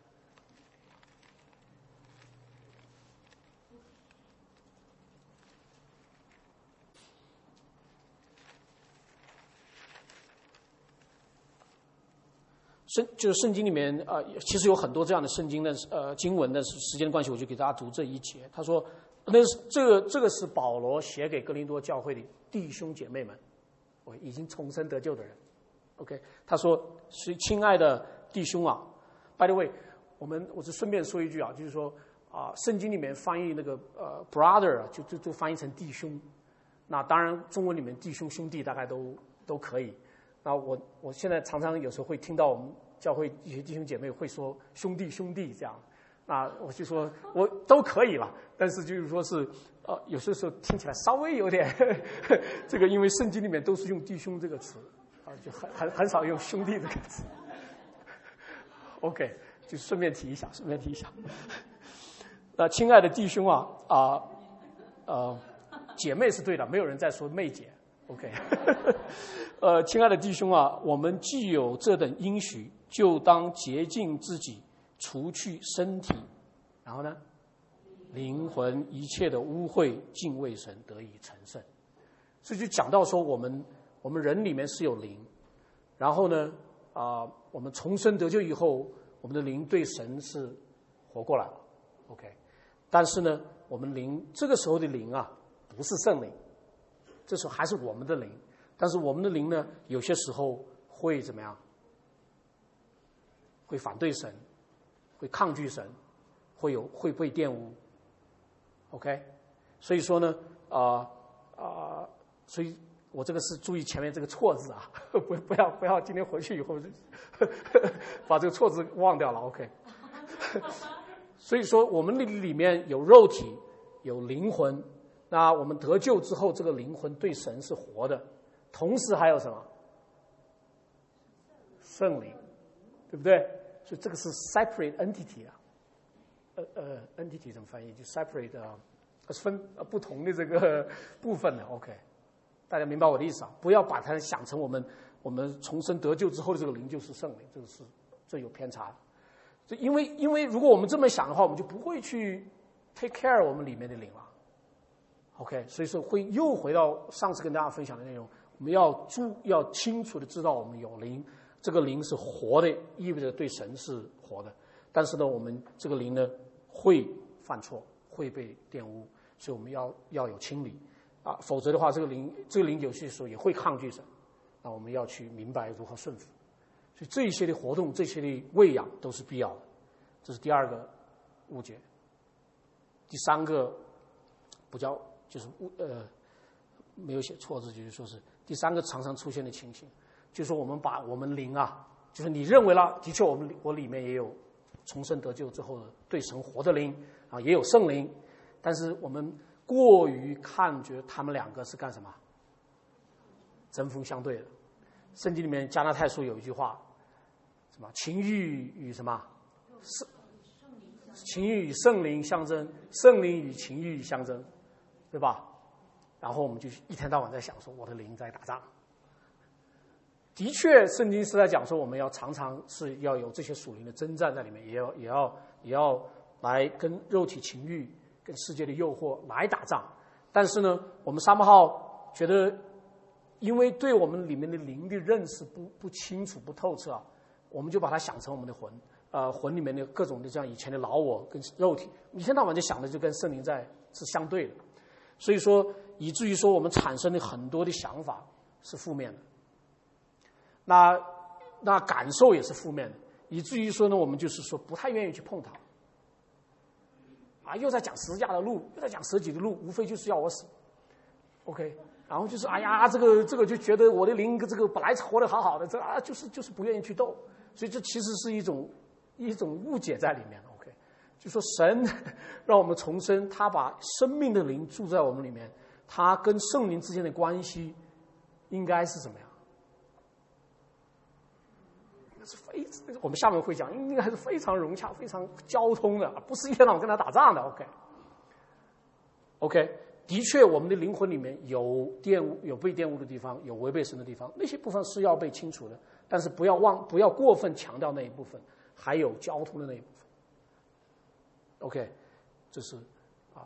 圣就是圣经里面啊、呃，其实有很多这样的圣经的呃经文的时间的关系，我就给大家读这一节。他说，那是这个这个是保罗写给哥林多教会的弟兄姐妹们，我已经重生得救的人。OK， 他说：“是亲爱的弟兄啊 ，by the way， 我们我是顺便说一句啊，就是说啊、呃，圣经里面翻译那个呃 brother 就就就翻译成弟兄，那当然中文里面弟兄兄弟大概都都可以。”那我我现在常常有时候会听到我们教会一些弟兄姐妹会说兄弟兄弟这样，那我就说我都可以了，但是就是说是呃有些时候听起来稍微有点呵呵这个，因为圣经里面都是用弟兄这个词啊，就很很很少用兄弟这个词。OK， 就顺便提一下，顺便提一下。那亲爱的弟兄啊啊呃姐妹是对的，没有人在说妹姐。OK， 呃，亲爱的弟兄啊，我们既有这等应许，就当洁净自己，除去身体，然后呢，灵魂一切的污秽，敬畏神，得以成圣。所以就讲到说，我们我们人里面是有灵，然后呢，啊、呃，我们重生得救以后，我们的灵对神是活过来了。OK， 但是呢，我们灵这个时候的灵啊，不是圣灵。这时候还是我们的灵，但是我们的灵呢，有些时候会怎么样？会反对神，会抗拒神，会有会被玷污。OK， 所以说呢，啊、呃、啊、呃，所以我这个是注意前面这个错字啊，不不要不要今天回去以后把这个错字忘掉了。OK， 所以说我们里里面有肉体，有灵魂。那我们得救之后，这个灵魂对神是活的，同时还有什么？圣灵，对不对？所以这个是 separate entity 啊，呃呃 entity 怎么翻译？就 separate 啊，是分不同的这个部分的。OK， 大家明白我的意思啊？不要把它想成我们我们重生得救之后的这个灵就是圣灵，这个是这有偏差的。这因为因为如果我们这么想的话，我们就不会去 take care 我们里面的灵了。OK， 所以说会又回到上次跟大家分享的内容，我们要注要清楚的知道我们有灵，这个灵是活的，意味着对神是活的。但是呢，我们这个灵呢会犯错，会被玷污，所以我们要要有清理啊，否则的话，这个灵这个灵有些时候也会抗拒神。那我们要去明白如何顺服。所以这一些的活动，这些的喂养都是必要的。这是第二个误解。第三个不叫。就是呃没有写错字，就是说是第三个常常出现的情形，就是说我们把我们灵啊就是你认为了，的确我们我里面也有重生得救之后的对神活的灵啊，也有圣灵，但是我们过于看觉他们两个是干什么？针锋相对的。圣经里面加拉太书有一句话，什么情欲与什么圣情欲与圣灵相争，圣灵与情欲相争，对吧？然后我们就一天到晚在想说，我的灵在打仗。的确，圣经是在讲说，我们要常常是要有这些属灵的征战在里面，也要也要也要来跟肉体情欲、跟世界的诱惑来打仗。但是呢，我们三八号觉得，因为对我们里面的灵的认识不不清楚、不透彻啊，我们就把它想成我们的魂，呃，魂里面的各种的这样以前的老我跟肉体，一天到晚就想的就跟圣灵在是相对的，所以说以至于说我们产生的很多的想法是负面的。那那感受也是负面的，以至于说呢，我们就是说不太愿意去碰它。啊，又在讲十架的路，又在讲舍己的路，无非就是要我死。OK， 然后就是哎呀，这个这个就觉得我的灵这个本来活得好好的，这啊就是就是不愿意去斗，所以这其实是一种一种误解在里面。OK， 就说神让我们重生，他把生命的灵住在我们里面，他跟圣灵之间的关系应该是什么呀？是非我们下面会讲，应该是非常融洽、非常交通的，不是一天到晚跟他打仗的。OK，OK，、okay? okay, 的确，我们的灵魂里面有玷污、有被玷污的地方，有违背神的地方，那些部分是要被清除的。但是不要忘，不要过分强调那一部分，还有交通的那一部分。OK， 这是啊，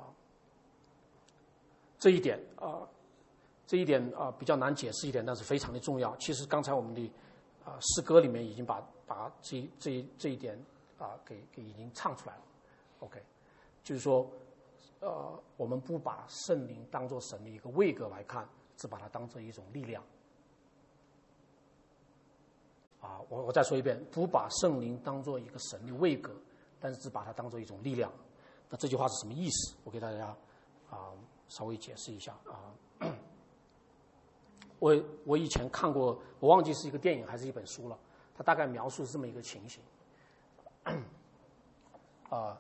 这一点啊，这一点啊比较难解释一点，但是非常的重要。其实刚才我们的。啊，诗歌里面已经把把这这这一点啊给给已经唱出来了 ，OK， 就是说，呃，我们不把圣灵当作神的一个位格来看，只把它当作一种力量。啊，我我再说一遍，不把圣灵当作一个神的位格，但是只把它当作一种力量。那这句话是什么意思？我给大家啊稍微解释一下啊。我我以前看过，我忘记是一个电影还是一本书了，它大概描述是这么一个情形。啊、呃，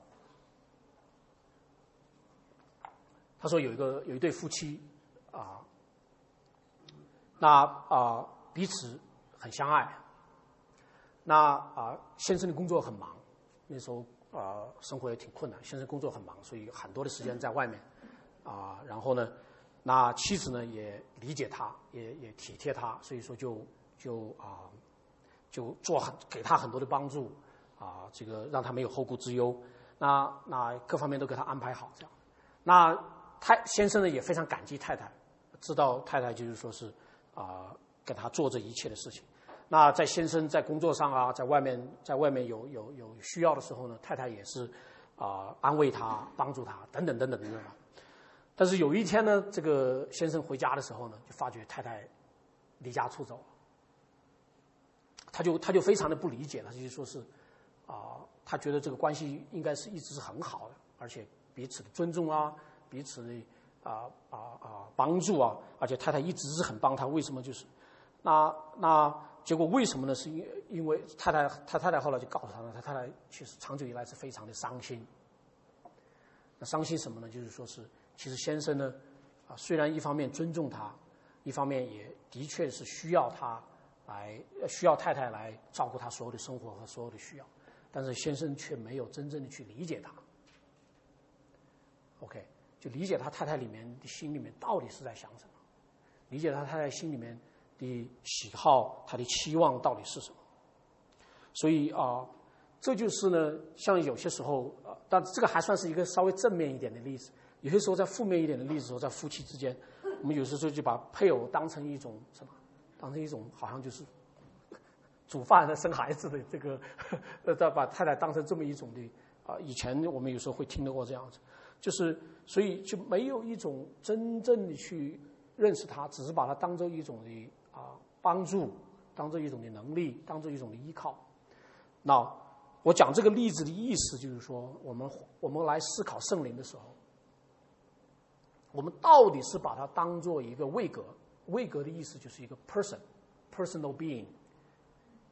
他说有一个有一对夫妻啊、呃，那啊、呃、彼此很相爱。那啊、呃、先生的工作很忙，那时候啊、呃、生活也挺困难，先生工作很忙，所以很多的时间在外面啊、呃，然后呢。那妻子呢也理解他，也也体贴他，所以说就就啊、呃、就做很给他很多的帮助啊、呃，这个让他没有后顾之忧。那那各方面都给他安排好这样。那太先生呢也非常感激太太，知道太太就是说是啊、呃、给他做这一切的事情。那在先生在工作上啊，在外面在外面有有有需要的时候呢，太太也是啊、呃、安慰他、帮助他等等等等等等。但是有一天呢，这个先生回家的时候呢，就发觉太太离家出走了。他就他就非常的不理解了，他就说是啊、呃，他觉得这个关系应该是一直是很好的，而且彼此的尊重啊，彼此的啊啊啊帮助啊，而且太太一直是很帮他。为什么？就是那那结果为什么呢？是因因为太太他太太后来就告诉他了，他太太其实长久以来是非常的伤心。那伤心什么呢？就是说是。其实先生呢，啊，虽然一方面尊重他，一方面也的确是需要他来，需要太太来照顾他所有的生活和所有的需要，但是先生却没有真正的去理解他。OK， 就理解他太太里面的心里面到底是在想什么，理解他太太心里面的喜好，他的期望到底是什么。所以啊、呃，这就是呢，像有些时候，呃，但这个还算是一个稍微正面一点的例子。有些时候在负面一点的例子时候，在夫妻之间，我们有时候就把配偶当成一种什么，当成一种好像就是煮饭的、生孩子的这个，呃，再把太太当成这么一种的啊、呃。以前我们有时候会听得过这样子，就是所以就没有一种真正的去认识他，只是把它当做一种的啊、呃、帮助，当做一种的能力，当做一种的依靠。那我讲这个例子的意思就是说，我们我们来思考圣灵的时候。我们到底是把它当做一个位格，位格的意思就是一个 person，personal being。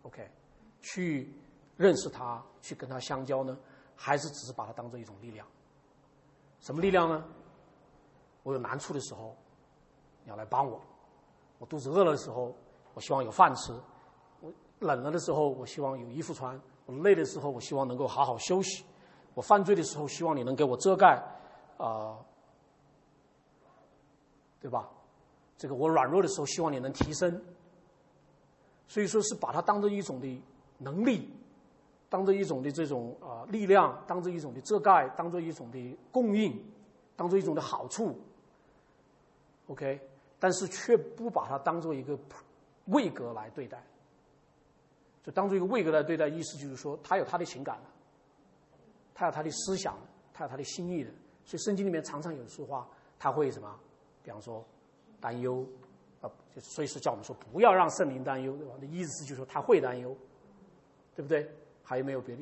OK， 去认识他，去跟他相交呢？还是只是把它当做一种力量？什么力量呢？我有难处的时候，你要来帮我；我肚子饿了的时候，我希望有饭吃；我冷了的时候，我希望有衣服穿；我累的时候，我希望能够好好休息；我犯罪的时候，希望你能给我遮盖，啊、呃，对吧？这个我软弱的时候，希望你能提升。所以说是把它当做一种的能力，当做一种的这种啊、呃、力量，当做一种的遮盖，当做一种的供应，当做一种的好处。OK， 但是却不把它当做一个位格来对待，就当做一个位格来对待，意思就是说，他有他的情感的，他有他的思想的，他有他的心意的。所以圣经里面常常有说话，他会什么？比方说担忧。所以是叫我们说不要让圣灵担忧，对吧？那意思就是说他会担忧，对不对？还有没有别的？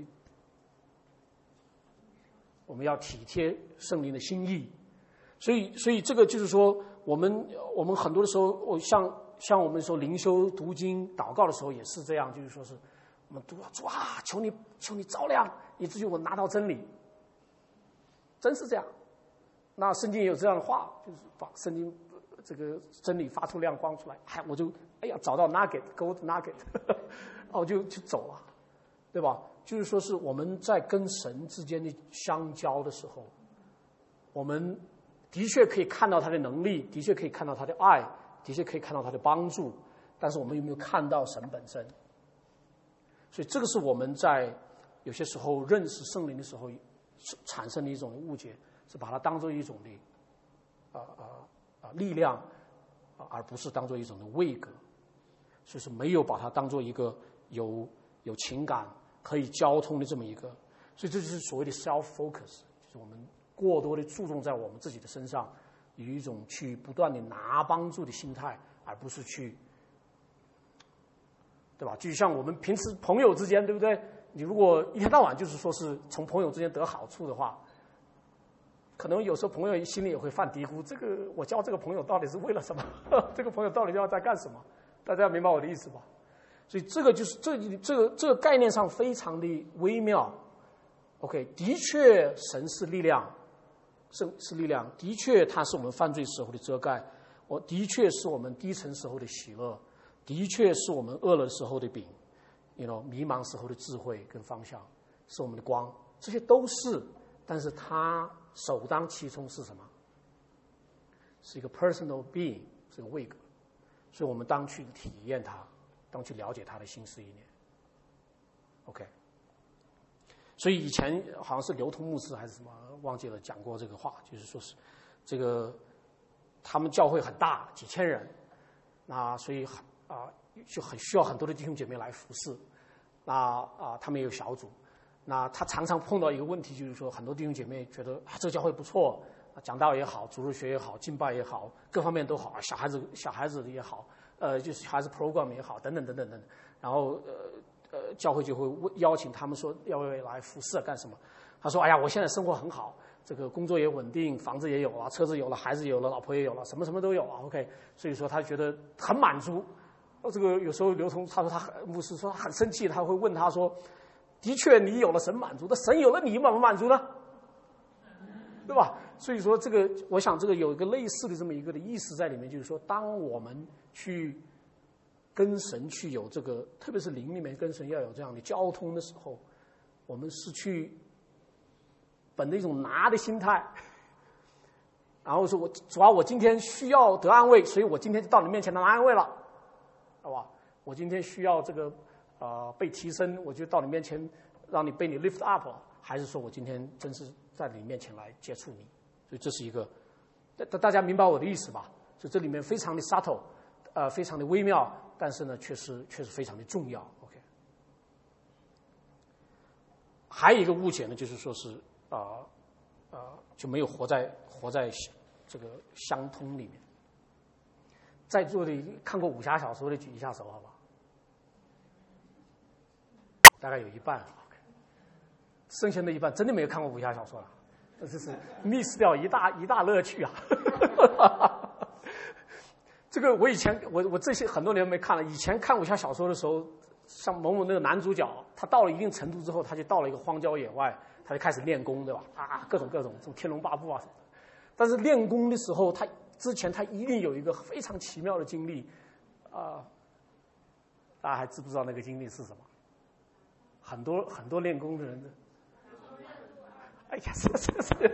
我们要体贴圣灵的心意，所以，所以这个就是说，我们我们很多的时候，我像像我们说灵修、读经、祷告的时候也是这样，就是说是我们读主啊，求你求你照亮，以至于我拿到真理，真是这样。那圣经也有这样的话，就是把圣经。这个真理发出亮光出来，哎，我就哎呀找到 nugget gold nugget， 我就去走了，对吧？就是说是我们在跟神之间的相交的时候，我们的确可以看到他的能力，的确可以看到他的爱，的确可以看到他的帮助，但是我们有没有看到神本身？所以这个是我们在有些时候认识圣灵的时候产生的一种误解，是把它当作一种的啊啊。啊，力量啊，而不是当做一种的位格，所以是没有把它当做一个有有情感可以交通的这么一个，所以这就是所谓的 self focus， 就是我们过多的注重在我们自己的身上，有一种去不断的拿帮助的心态，而不是去，对吧？就像我们平时朋友之间，对不对？你如果一天到晚就是说是从朋友之间得好处的话，可能有时候朋友心里也会犯嘀咕，这个我交这个朋友到底是为了什么？这个朋友到底要在干什么？大家明白我的意思吧？所以这个就是这这个这个概念上非常的微妙。OK， 的确神是力量，是是力量，的确它是我们犯罪时候的遮盖，我的确是我们低沉时候的喜乐，的确是我们饿了时候的饼， you know， 迷茫时候的智慧跟方向，是我们的光，这些都是，但是它首当其冲是什么？是一个 personal being， 是个位格，所以我们当去体验它，当去了解它的心思意念。OK， 所以以前好像是流通牧师还是什么忘记了讲过这个话，就是说是这个他们教会很大，几千人，那所以啊就很需要很多的弟兄姐妹来服侍，那啊他们也有小组。那他常常碰到一个问题，就是说很多弟兄姐妹觉得啊这个教会不错，讲道也好，主日学也好，敬拜也好，各方面都好，小孩子小孩子也好，呃就是小孩子 program 也好，等等等等等等。然后呃呃教会就会邀请他们说要不要来服侍干什么？他说哎呀我现在生活很好，这个工作也稳定，房子也有了，车子有了，孩子有了，老婆也有了，什么什么都有了 OK， 所以说他觉得很满足。这个有时候刘同他说他很牧师说他很生气，他会问他说的确你有了神满足，那神有了你满不满足呢？对吧？所以说这个我想这个有一个类似的这么一个的意思在里面，就是说当我们去跟神去有这个，特别是灵里面跟神要有这样的交通的时候，我们是去本着一种拿的心态，然后说我主要我今天需要得安慰，所以我今天就到你面前拿安慰了，好吧？我今天需要这个呃被提升，我就到你面前让你被你 lift up， 还是说我今天真是在你面前来接触你？所以这是一个，大大家明白我的意思吧？就这里面非常的 subtle， 呃，非常的微妙，但是呢，确实确实非常的重要。OK， 还有一个误解呢，就是说是啊啊、呃呃、就没有活在活在这个相通里面。在座的看过武侠小说的举一下手，好不好？大概有一半。OK， 剩下的一半真的没有看过武侠小说了。这是 miss 掉一大一大乐趣啊！这个我以前我我这些很多年没看了，以前看武侠小说的时候， 像某某那个男主角，他到了一定程度之后，他就到了一个荒郊野外，他就开始练功，对吧？啊，各种各种这种天龙八部啊什么的。但是练功的时候，他之前他一定有一个非常奇妙的经历，啊、呃，大家还知不知道那个经历是什么？很多很多练功的人，哎呀，这这这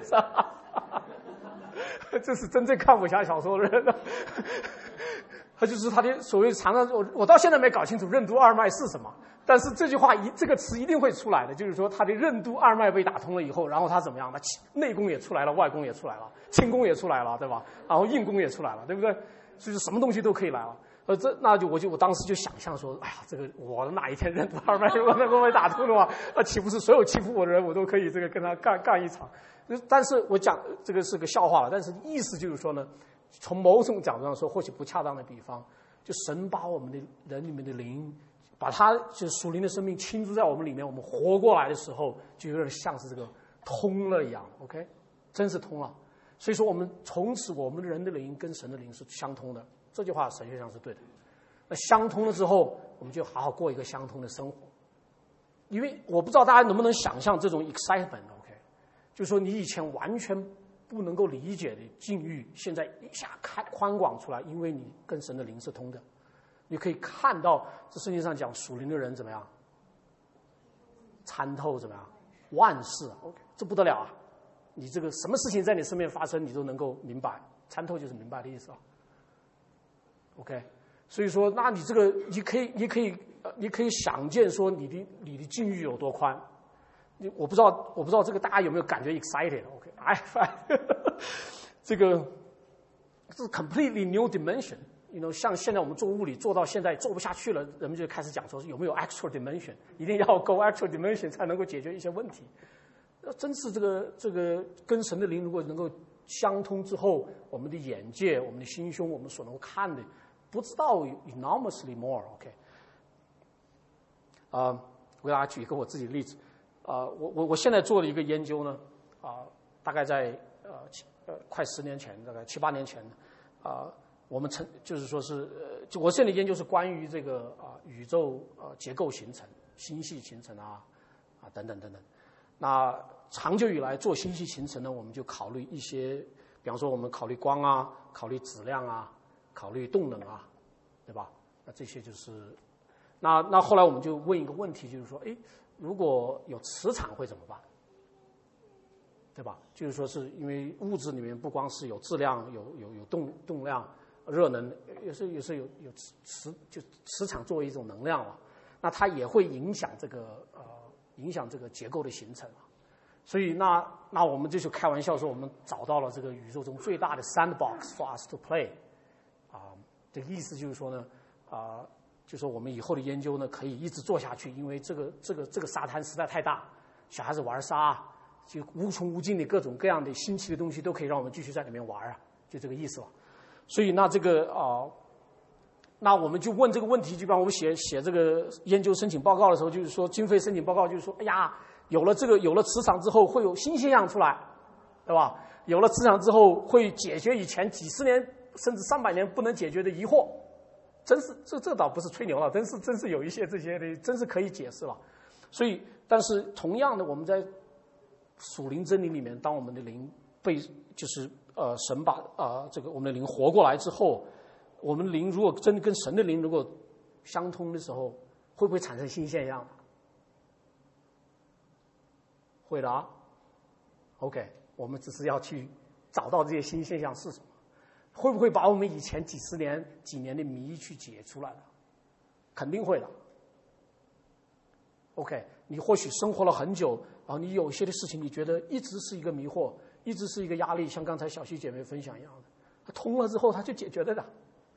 这，这是真正看武侠小说的人了。他就是他的所谓常常我我到现在没搞清楚任督二脉是什么，但是这句话一这个词一定会出来的，就是说他的任督二脉被打通了以后，然后他怎么样？他内功也出来了，外功也出来了，轻功也出来了，对吧？然后硬功也出来了，对不对？所以什么东西都可以来了。呃，这那就我就我当时就想象说，哎呀，这个我哪一天任督二脉如果能够被打通的话，那岂不是所有欺负我的人，我都可以这个跟他干干一场？但是我讲这个是个笑话了，但是意思就是说呢。从某种角度上说，或许不恰当的比方，就神把我们的人里面的灵，把他就是属灵的生命倾注在我们里面，我们活过来的时候，就有点像是这个通了一样 ，OK， 真是通了。所以说，我们从此我们人的灵跟神的灵是相通的，这句话神学上是对的。那相通了之后，我们就好好过一个相通的生活。因为我不知道大家能不能想象这种 excitement，OK， 就是说你以前完全不能够理解的境遇，现在一下开宽广出来，因为你跟神的灵是通的。你可以看到，这圣经上讲属灵的人怎么样，参透怎么样，万事 OK， 这不得了啊！你这个什么事情在你身边发生，你都能够明白，参透就是明白的意思啊。OK， 所以说，那你这个你可以，你可以，你可以想见说你的你的境遇有多宽。我不知道，我不知道这个大家有没有感觉 excited？OK， 哎，这个这是 completely new dimension。You know， 像现在我们做物理做到现在做不下去了，人们就开始讲说有没有 actual dimension， 一定要 go actual dimension 才能够解决一些问题。真是这个这个跟神的灵如果能够相通之后，我们的眼界、我们的心胸，我们所能够看的，不知道 enormously more。OK， 啊、呃，我给大家举一个我自己的例子。啊、呃，我我我现在做了一个研究呢，啊、呃，大概在呃呃快十年前，大概七八年前，啊、呃，我们曾就是说是呃，就我现在的研究是关于这个啊、呃、宇宙呃结构形成、星系形成啊啊等等等等。那长久以来做星系形成呢，我们就考虑一些，比方说我们考虑光啊，考虑质量啊，考虑动能啊，对吧？那这些就是，那那后来我们就问一个问题，就是说，哎。如果有磁场会怎么办？对吧？就是说，是因为物质里面不光是有质量、有有有动动量、热能，也是也是有有磁就磁场作为一种能量了，那它也会影响这个呃影响这个结构的形成啊。所以那那我们就去开玩笑说，我们找到了这个宇宙中最大的 sandbox for us to play， 啊，这个意思就是说呢，啊。就说我们以后的研究呢，可以一直做下去，因为这个这个这个沙滩实在太大，小孩子玩沙，就无穷无尽的各种各样的新奇的东西都可以让我们继续在里面玩啊，就这个意思吧。所以那这个啊、呃，那我们就问这个问题，就比方我们写写这个研究申请报告的时候，就是说经费申请报告，就是说，哎呀，有了这个有了磁场之后，会有新现象出来，对吧？有了磁场之后，会解决以前几十年甚至上百年不能解决的疑惑。真是这这倒不是吹牛了，真是真是有一些这些的，真是可以解释了。所以，但是同样的，我们在属灵真理里面，当我们的灵被就是呃神把啊、呃、这个我们的灵活过来之后，我们的灵如果真的跟神的灵如果相通的时候，会不会产生新现象？会的啊。OK， 我们只是要去找到这些新现象是什么。会不会把我们以前几十年、几年的谜去解出来了？肯定会的。OK， 你或许生活了很久，然后你有些的事情，你觉得一直是一个迷惑，一直是一个压力，像刚才小溪姐妹分享一样的，它通了之后，它就解决了的。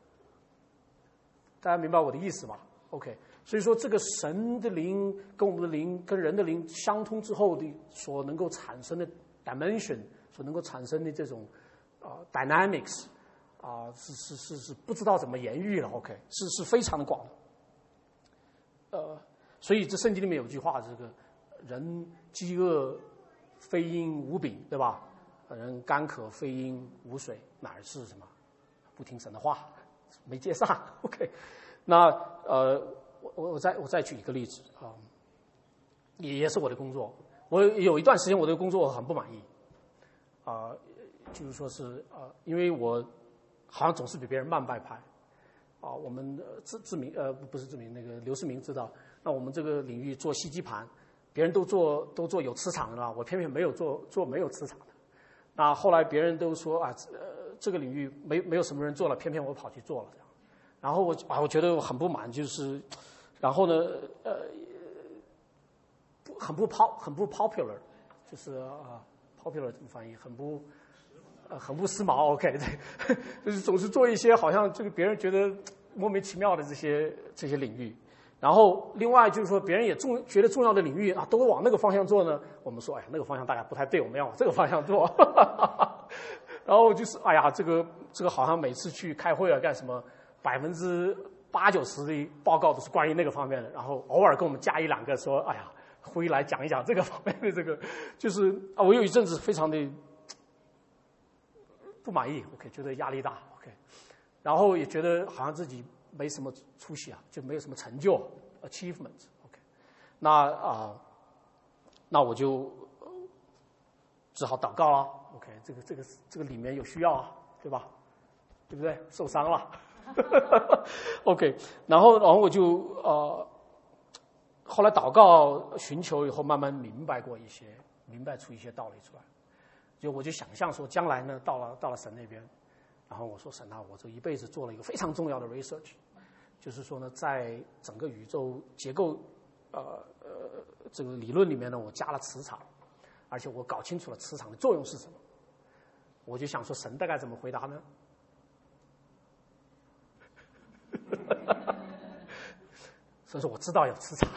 大家明白我的意思吧 ？OK， 所以说这个神的灵跟我们的灵、跟人的灵相通之后的所能够产生的 dimension， 所能够产生的这种啊、呃、dynamics。啊，是是是是不知道怎么言喻了 ，OK， 是是非常的广的，呃，所以这圣经里面有句话，这个人饥饿非因无饼，对吧？人干渴非因无水，哪是什么不听神的话，没接上 ，OK。那呃， 我我我再我再举一个例子啊、呃，也也是我的工作。我有一段时间我对工作很不满意，啊、呃，就是说是啊、呃，因为我好像总是比别人慢半拍。啊，我们志志明呃不是志明，那个刘世明知道，那我们这个领域做吸积盘，别人都做都做有磁场的，我偏偏没有做做没有磁场的。那后来别人都说啊，呃这个领域没没有什么人做了，偏偏我跑去做了这样。然后我啊我觉得很不满，就是，然后呢呃很不 pop 很不 popular， 就是啊 popular 怎么翻译？很不。呃，很不时髦 ，OK， 对，就是总是做一些好像这个别人觉得莫名其妙的这些这些领域，然后另外就是说别人也重觉得重要的领域啊，都往那个方向做呢，我们说哎呀那个方向大概不太对，我们要往这个方向做，然后就是哎呀这个这个好像每次去开会啊干什么，百分之八九十的报告都是关于那个方面的，然后偶尔跟我们加一两个说哎呀回来讲一讲这个方面的这个，就是啊我有一阵子非常的。不满意 ，OK， 觉得压力大 ，OK， 然后也觉得好像自己没什么出息啊，就没有什么成就 ，achievement，OK， 那啊、呃，那我就只好祷告啊 ，OK， 这个这个这个里面有需要啊，对吧？对不对？受伤了，OK， 然后然后我就呃，后来祷告寻求以后，慢慢明白过一些，明白出一些道理出来。就我就想象说，将来呢，到了到了神那边，然后我说神啊，我这一辈子做了一个非常重要的 research， 就是说呢，在整个宇宙结构，呃呃这个理论里面呢，我加了磁场，而且我搞清楚了磁场的作用是什么。我就想说，神大概怎么回答呢？所以说我知道有磁场。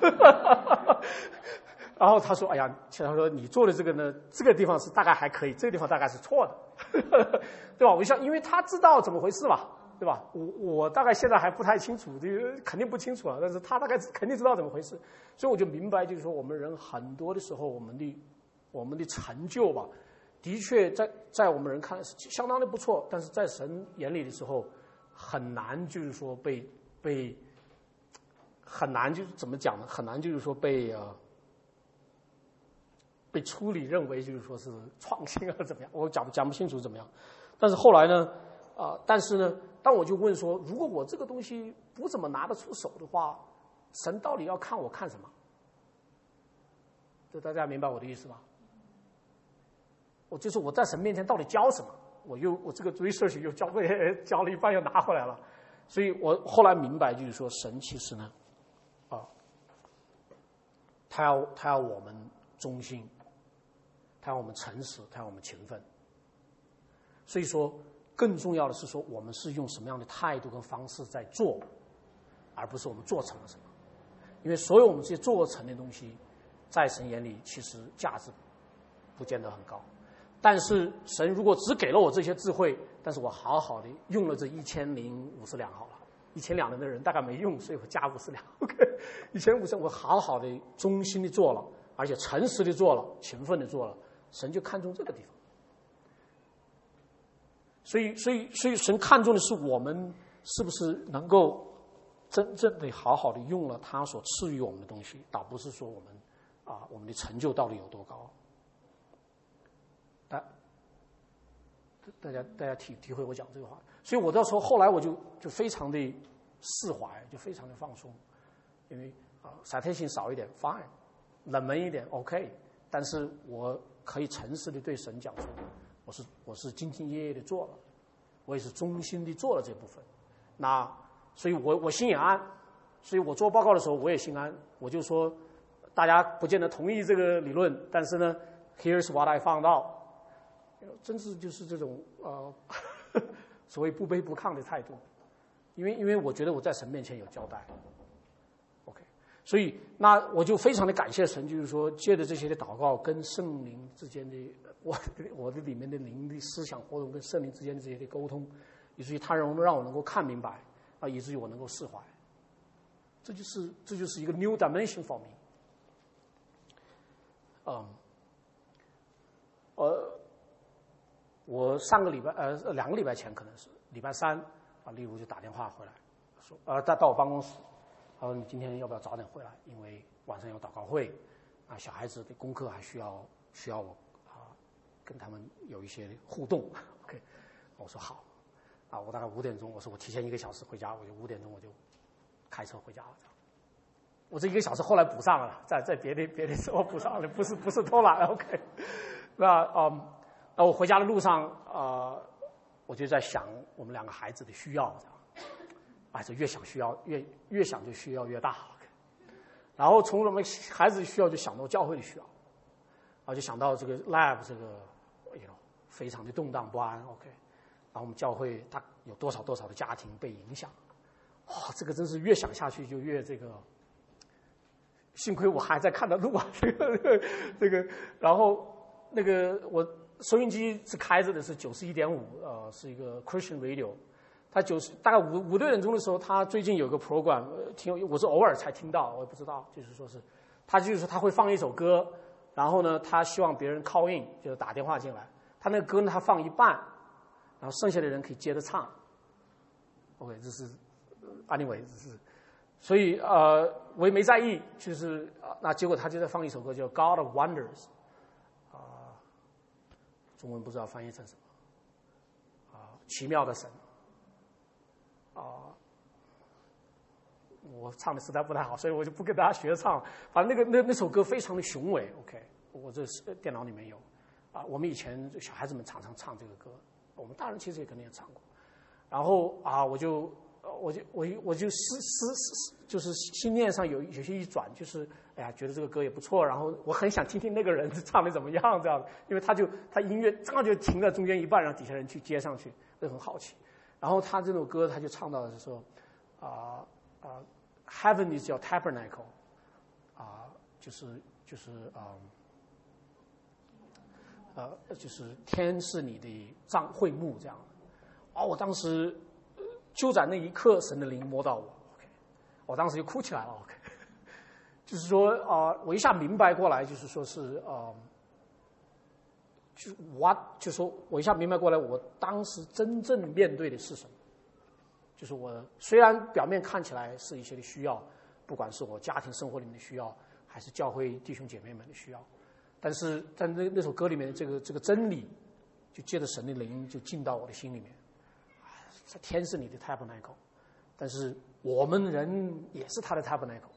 然后他说：“哎呀，他说你做的这个呢，这个地方是大概还可以，这个地方大概是错的，对吧？我就想，因为他知道怎么回事嘛，对吧？我我大概现在还不太清楚，这个肯定不清楚了，但是他大概肯定知道怎么回事，所以我就明白，就是说我们人很多的时候，我们的我们的成就吧，的确在在我们人看来是相当的不错，但是在神眼里的时候，很难就是说被被很难就是怎么讲呢？很难就是说被呃。”被处理认为就是说是创新啊怎么样，我讲讲不清楚怎么样，但是后来呢，啊、呃，但是呢，当我就问说，如果我这个东西不怎么拿得出手的话，神到底要看我看什么？这大家明白我的意思吗？我就是我在神面前到底教什么？我又我这个 research 又教会教了一半又拿回来了，所以我后来明白就是说，神其实呢，啊、呃，他要他要我们忠心。他要我们诚实，他要我们勤奋。所以说，更重要的是说，我们是用什么样的态度跟方式在做，而不是我们做成了什么。因为所有我们这些做成的东西，在神眼里其实价值不见得很高。但是神如果只给了我这些智慧，但是我好好的用了这一千零五十两好了，一千两的人大概没用，所以我加五十两 ，OK， 一千五十我好好的忠心的做了，而且诚实的做了，勤奋的做了。神就看重这个地方，所以，所以，所以，神看重的是我们是不是能够真正的好好的用了他所赐予我们的东西，倒不是说我们啊我们的成就到底有多高。大大家大家体体会我讲这个话，所以我到时候后来我就就非常的释怀，就非常的放松，因为啊散贴性少一点 fine， 冷门一点 OK， 但是我。可以诚实的对神讲说，我是我是兢兢业业的做了，我也是忠心的做了这部分。那所以我我心也安，所以我做报告的时候我也心安。我就说，大家不见得同意这个理论，但是呢 ，here's what I found out， 真是就是这种呃所谓不卑不亢的态度，因为因为我觉得我在神面前有交代。所以，那我就非常的感谢神，就是说，借着这些的祷告，跟圣灵之间的我我的里面的灵的思想活动，跟圣灵之间的这些的沟通，以至于他让让我能够看明白，啊，以至于我能够释怀。这就是这就是一个 new dimension for me。嗯，呃，我上个礼拜呃两个礼拜前可能是礼拜三啊，例如就打电话回来，说呃到到我办公室。 他说你今天要不要早点回来？因为晚上有祷告会，啊，小孩子的功课还需要需要我啊跟他们有一些互动。OK， 我说好，啊，我大概五点钟，我说我提前一个小时回家，我就五点钟我就开车回家了。我这一个小时后来补上了，在在别的别的时候补上了，不是不是偷懒。OK， 那嗯，那我回家的路上啊、呃，我就在想我们两个孩子的需要，这样，啊，这越想需要越越想就需要越大。OK， 然后从我们孩子的需要就想到教会的需要，啊，就想到这个 lab 这个 you know 非常的动荡不安。OK， 然后我们教会它有多少多少的家庭被影响，哇、哦，这个真是越想下去就越这个。幸亏我还在看到路啊，这个这个，然后那个我收音机是开着的，是九十一点五，呃，是一个 Christian Radio。他九十大概五五六点钟的时候，他最近有个 program， 听我是偶尔才听到，我也不知道，就是说是，他就是说他会放一首歌，然后呢，他希望别人 call in， 就是打电话进来，他那个歌呢，他放一半，然后剩下的人可以接着唱。OK， 这是 anyway， 这是。所以呃，我也没在意，就是那结果他就在放一首歌叫《God of Wonders》，啊、呃，中文不知道翻译成什么，啊、呃，奇妙的神，啊、呃，我唱的实在不太好，所以我就不跟大家学唱。反正那个那那首歌非常的雄伟 ，OK， 我这电脑里面有，啊、呃，我们以前小孩子们常常唱这个歌，我们大人其实也肯定也唱过，然后啊、呃，我就。我就我我就思思思，就是心念上有有些一转，就是哎呀，觉得这个歌也不错，然后我很想听听那个人唱的怎么样，这样，因为他就他音乐正好就停在中间一半，让底下人去接上去，就很好奇。然后他这首歌他就唱到的时候，啊、呃、啊、呃、，Heaven is your tabernacle， 啊、呃，就是就是啊，呃, 呃，就是天是你的帐会幕这样。哦，我当时。就在那一刻，神的灵摸到我 ，OK， 我当时就哭起来了 ，OK， 就是说啊、呃，我一下明白过来，就是说是啊、呃，就我就说我一下明白过来，我当时真正面对的是什么？就是我虽然表面看起来是一些的需要，不管是我家庭生活里面的需要，还是教会弟兄姐妹们的需要，但是在那那首歌里面，这个这个真理，就借着神的灵就进到我的心里面。天是你的 tabernacle， 但是我们人也是他的 tabernacle。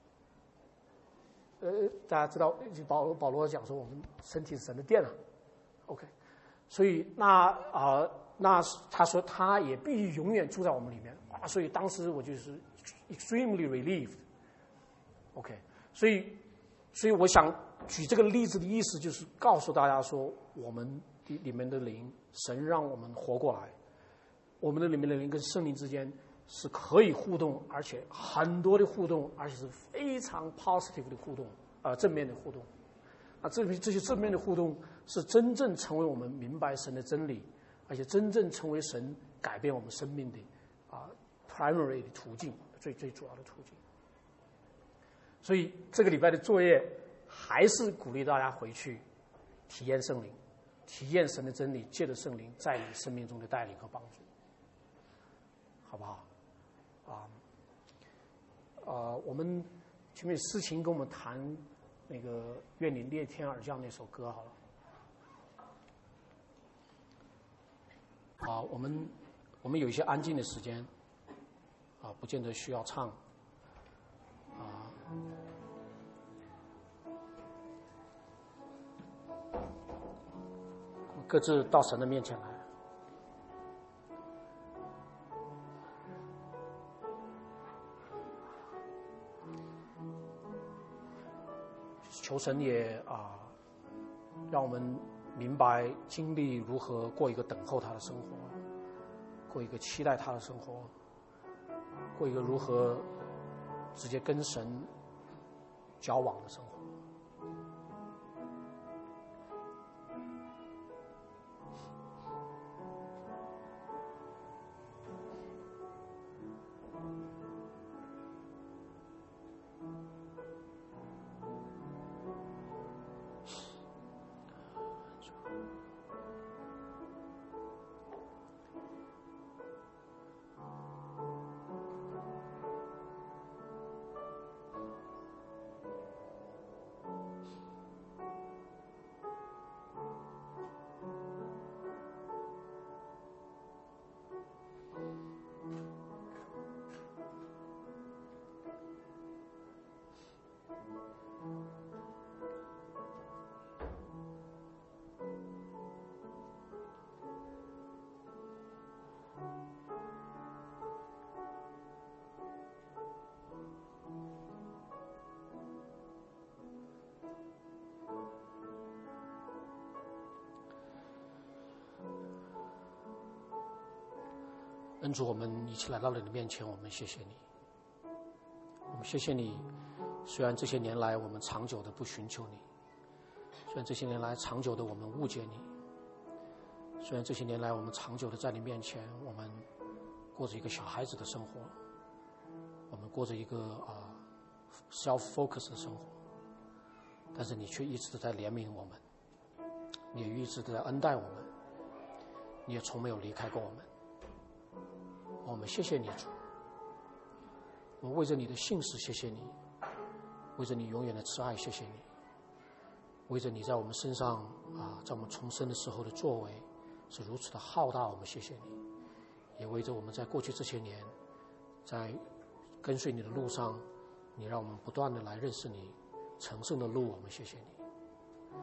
呃，大家知道，保罗保罗讲说，我们身体是神的殿啊。OK， 所以那啊、呃，那他说他也必须永远住在我们里面啊。所以当时我就是 extremely relieved。OK， 所以所以我想举这个例子的意思就是告诉大家说，我们里里面的灵，神让我们活过来。我们的里面的灵跟圣灵之间是可以互动，而且很多的互动，而且是非常 positive 的互动，啊、呃，正面的互动。啊，这这些正面的互动是真正成为我们明白神的真理，而且真正成为神改变我们生命的啊、呃、primary 的途径，最最主要的途径。所以这个礼拜的作业还是鼓励大家回去体验圣灵，体验神的真理，借着圣灵在你生命中的带领和帮助。好不好？啊，呃，我们前面思琴跟我们谈那个“愿你裂天而降”那首歌好了。啊，我们我们有一些安静的时间，啊，不见得需要唱，啊，各自到神的面前来。求神也啊、呃，让我们明白经历如何过一个等候他的生活，过一个期待他的生活，过一个如何直接跟神交往的生活。 恩主，我们一起来到了你的面前，我们谢谢你，我们谢谢你。虽然这些年来我们长久的不寻求你，虽然这些年来长久的我们误解你，虽然这些年来我们长久的在你面前，我们过着一个小孩子的生活，我们过着一个啊、呃、self-focus 的生活，但是你却一直都在怜悯我们，你也一直都在恩待我们，你也从没有离开过我们。我们谢谢你，主，我们为着你的信实谢谢你，为着你永远的慈爱谢谢你，为着你在我们身上啊，在我们重生的时候的作为是如此的浩大，我们谢谢你，也为着我们在过去这些年在跟随你的路上，你让我们不断的来认识你成圣的路，我们谢谢你。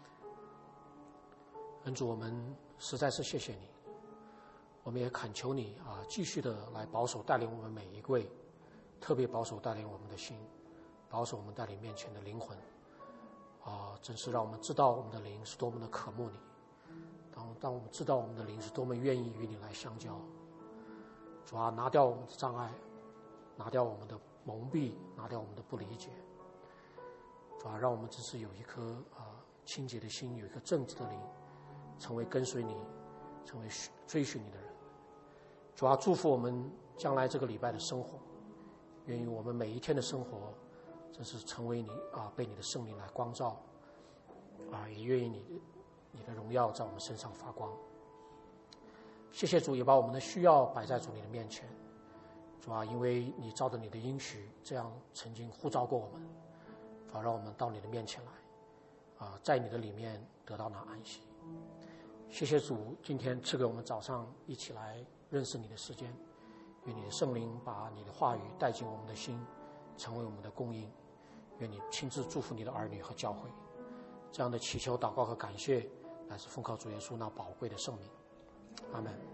恩主，我们实在是谢谢你，我们也恳求你啊，继续的来保守带领我们每一位，特别保守带领我们的心，保守我们带领面前的灵魂啊，真是让我们知道我们的灵是多么的渴慕你，当当我们知道我们的灵是多么愿意与你来相交。主啊，拿掉我们的障碍，拿掉我们的蒙蔽，拿掉我们的不理解。主啊，让我们只是有一颗啊清洁的心，有一颗正直的灵，成为跟随你，成为追寻你的人。主啊，祝福我们将来这个礼拜的生活，愿意我们每一天的生活真是成为你啊，被你的圣灵来光照啊，也愿意你的你的荣耀在我们身上发光。谢谢主，也把我们的需要摆在主你的面前。主啊，因为你照着你的应许这样曾经呼召过我们，主啊，让我们到你的面前来啊，在你的里面得到那安息。谢谢主，今天赐给我们早上一起来认识你的时间，愿你的圣灵把你的话语带进我们的心，成为我们的供应。愿你亲自祝福你的儿女和教会。这样的祈求、祷告和感谢，乃是奉靠主耶稣那宝贵的圣名。阿们。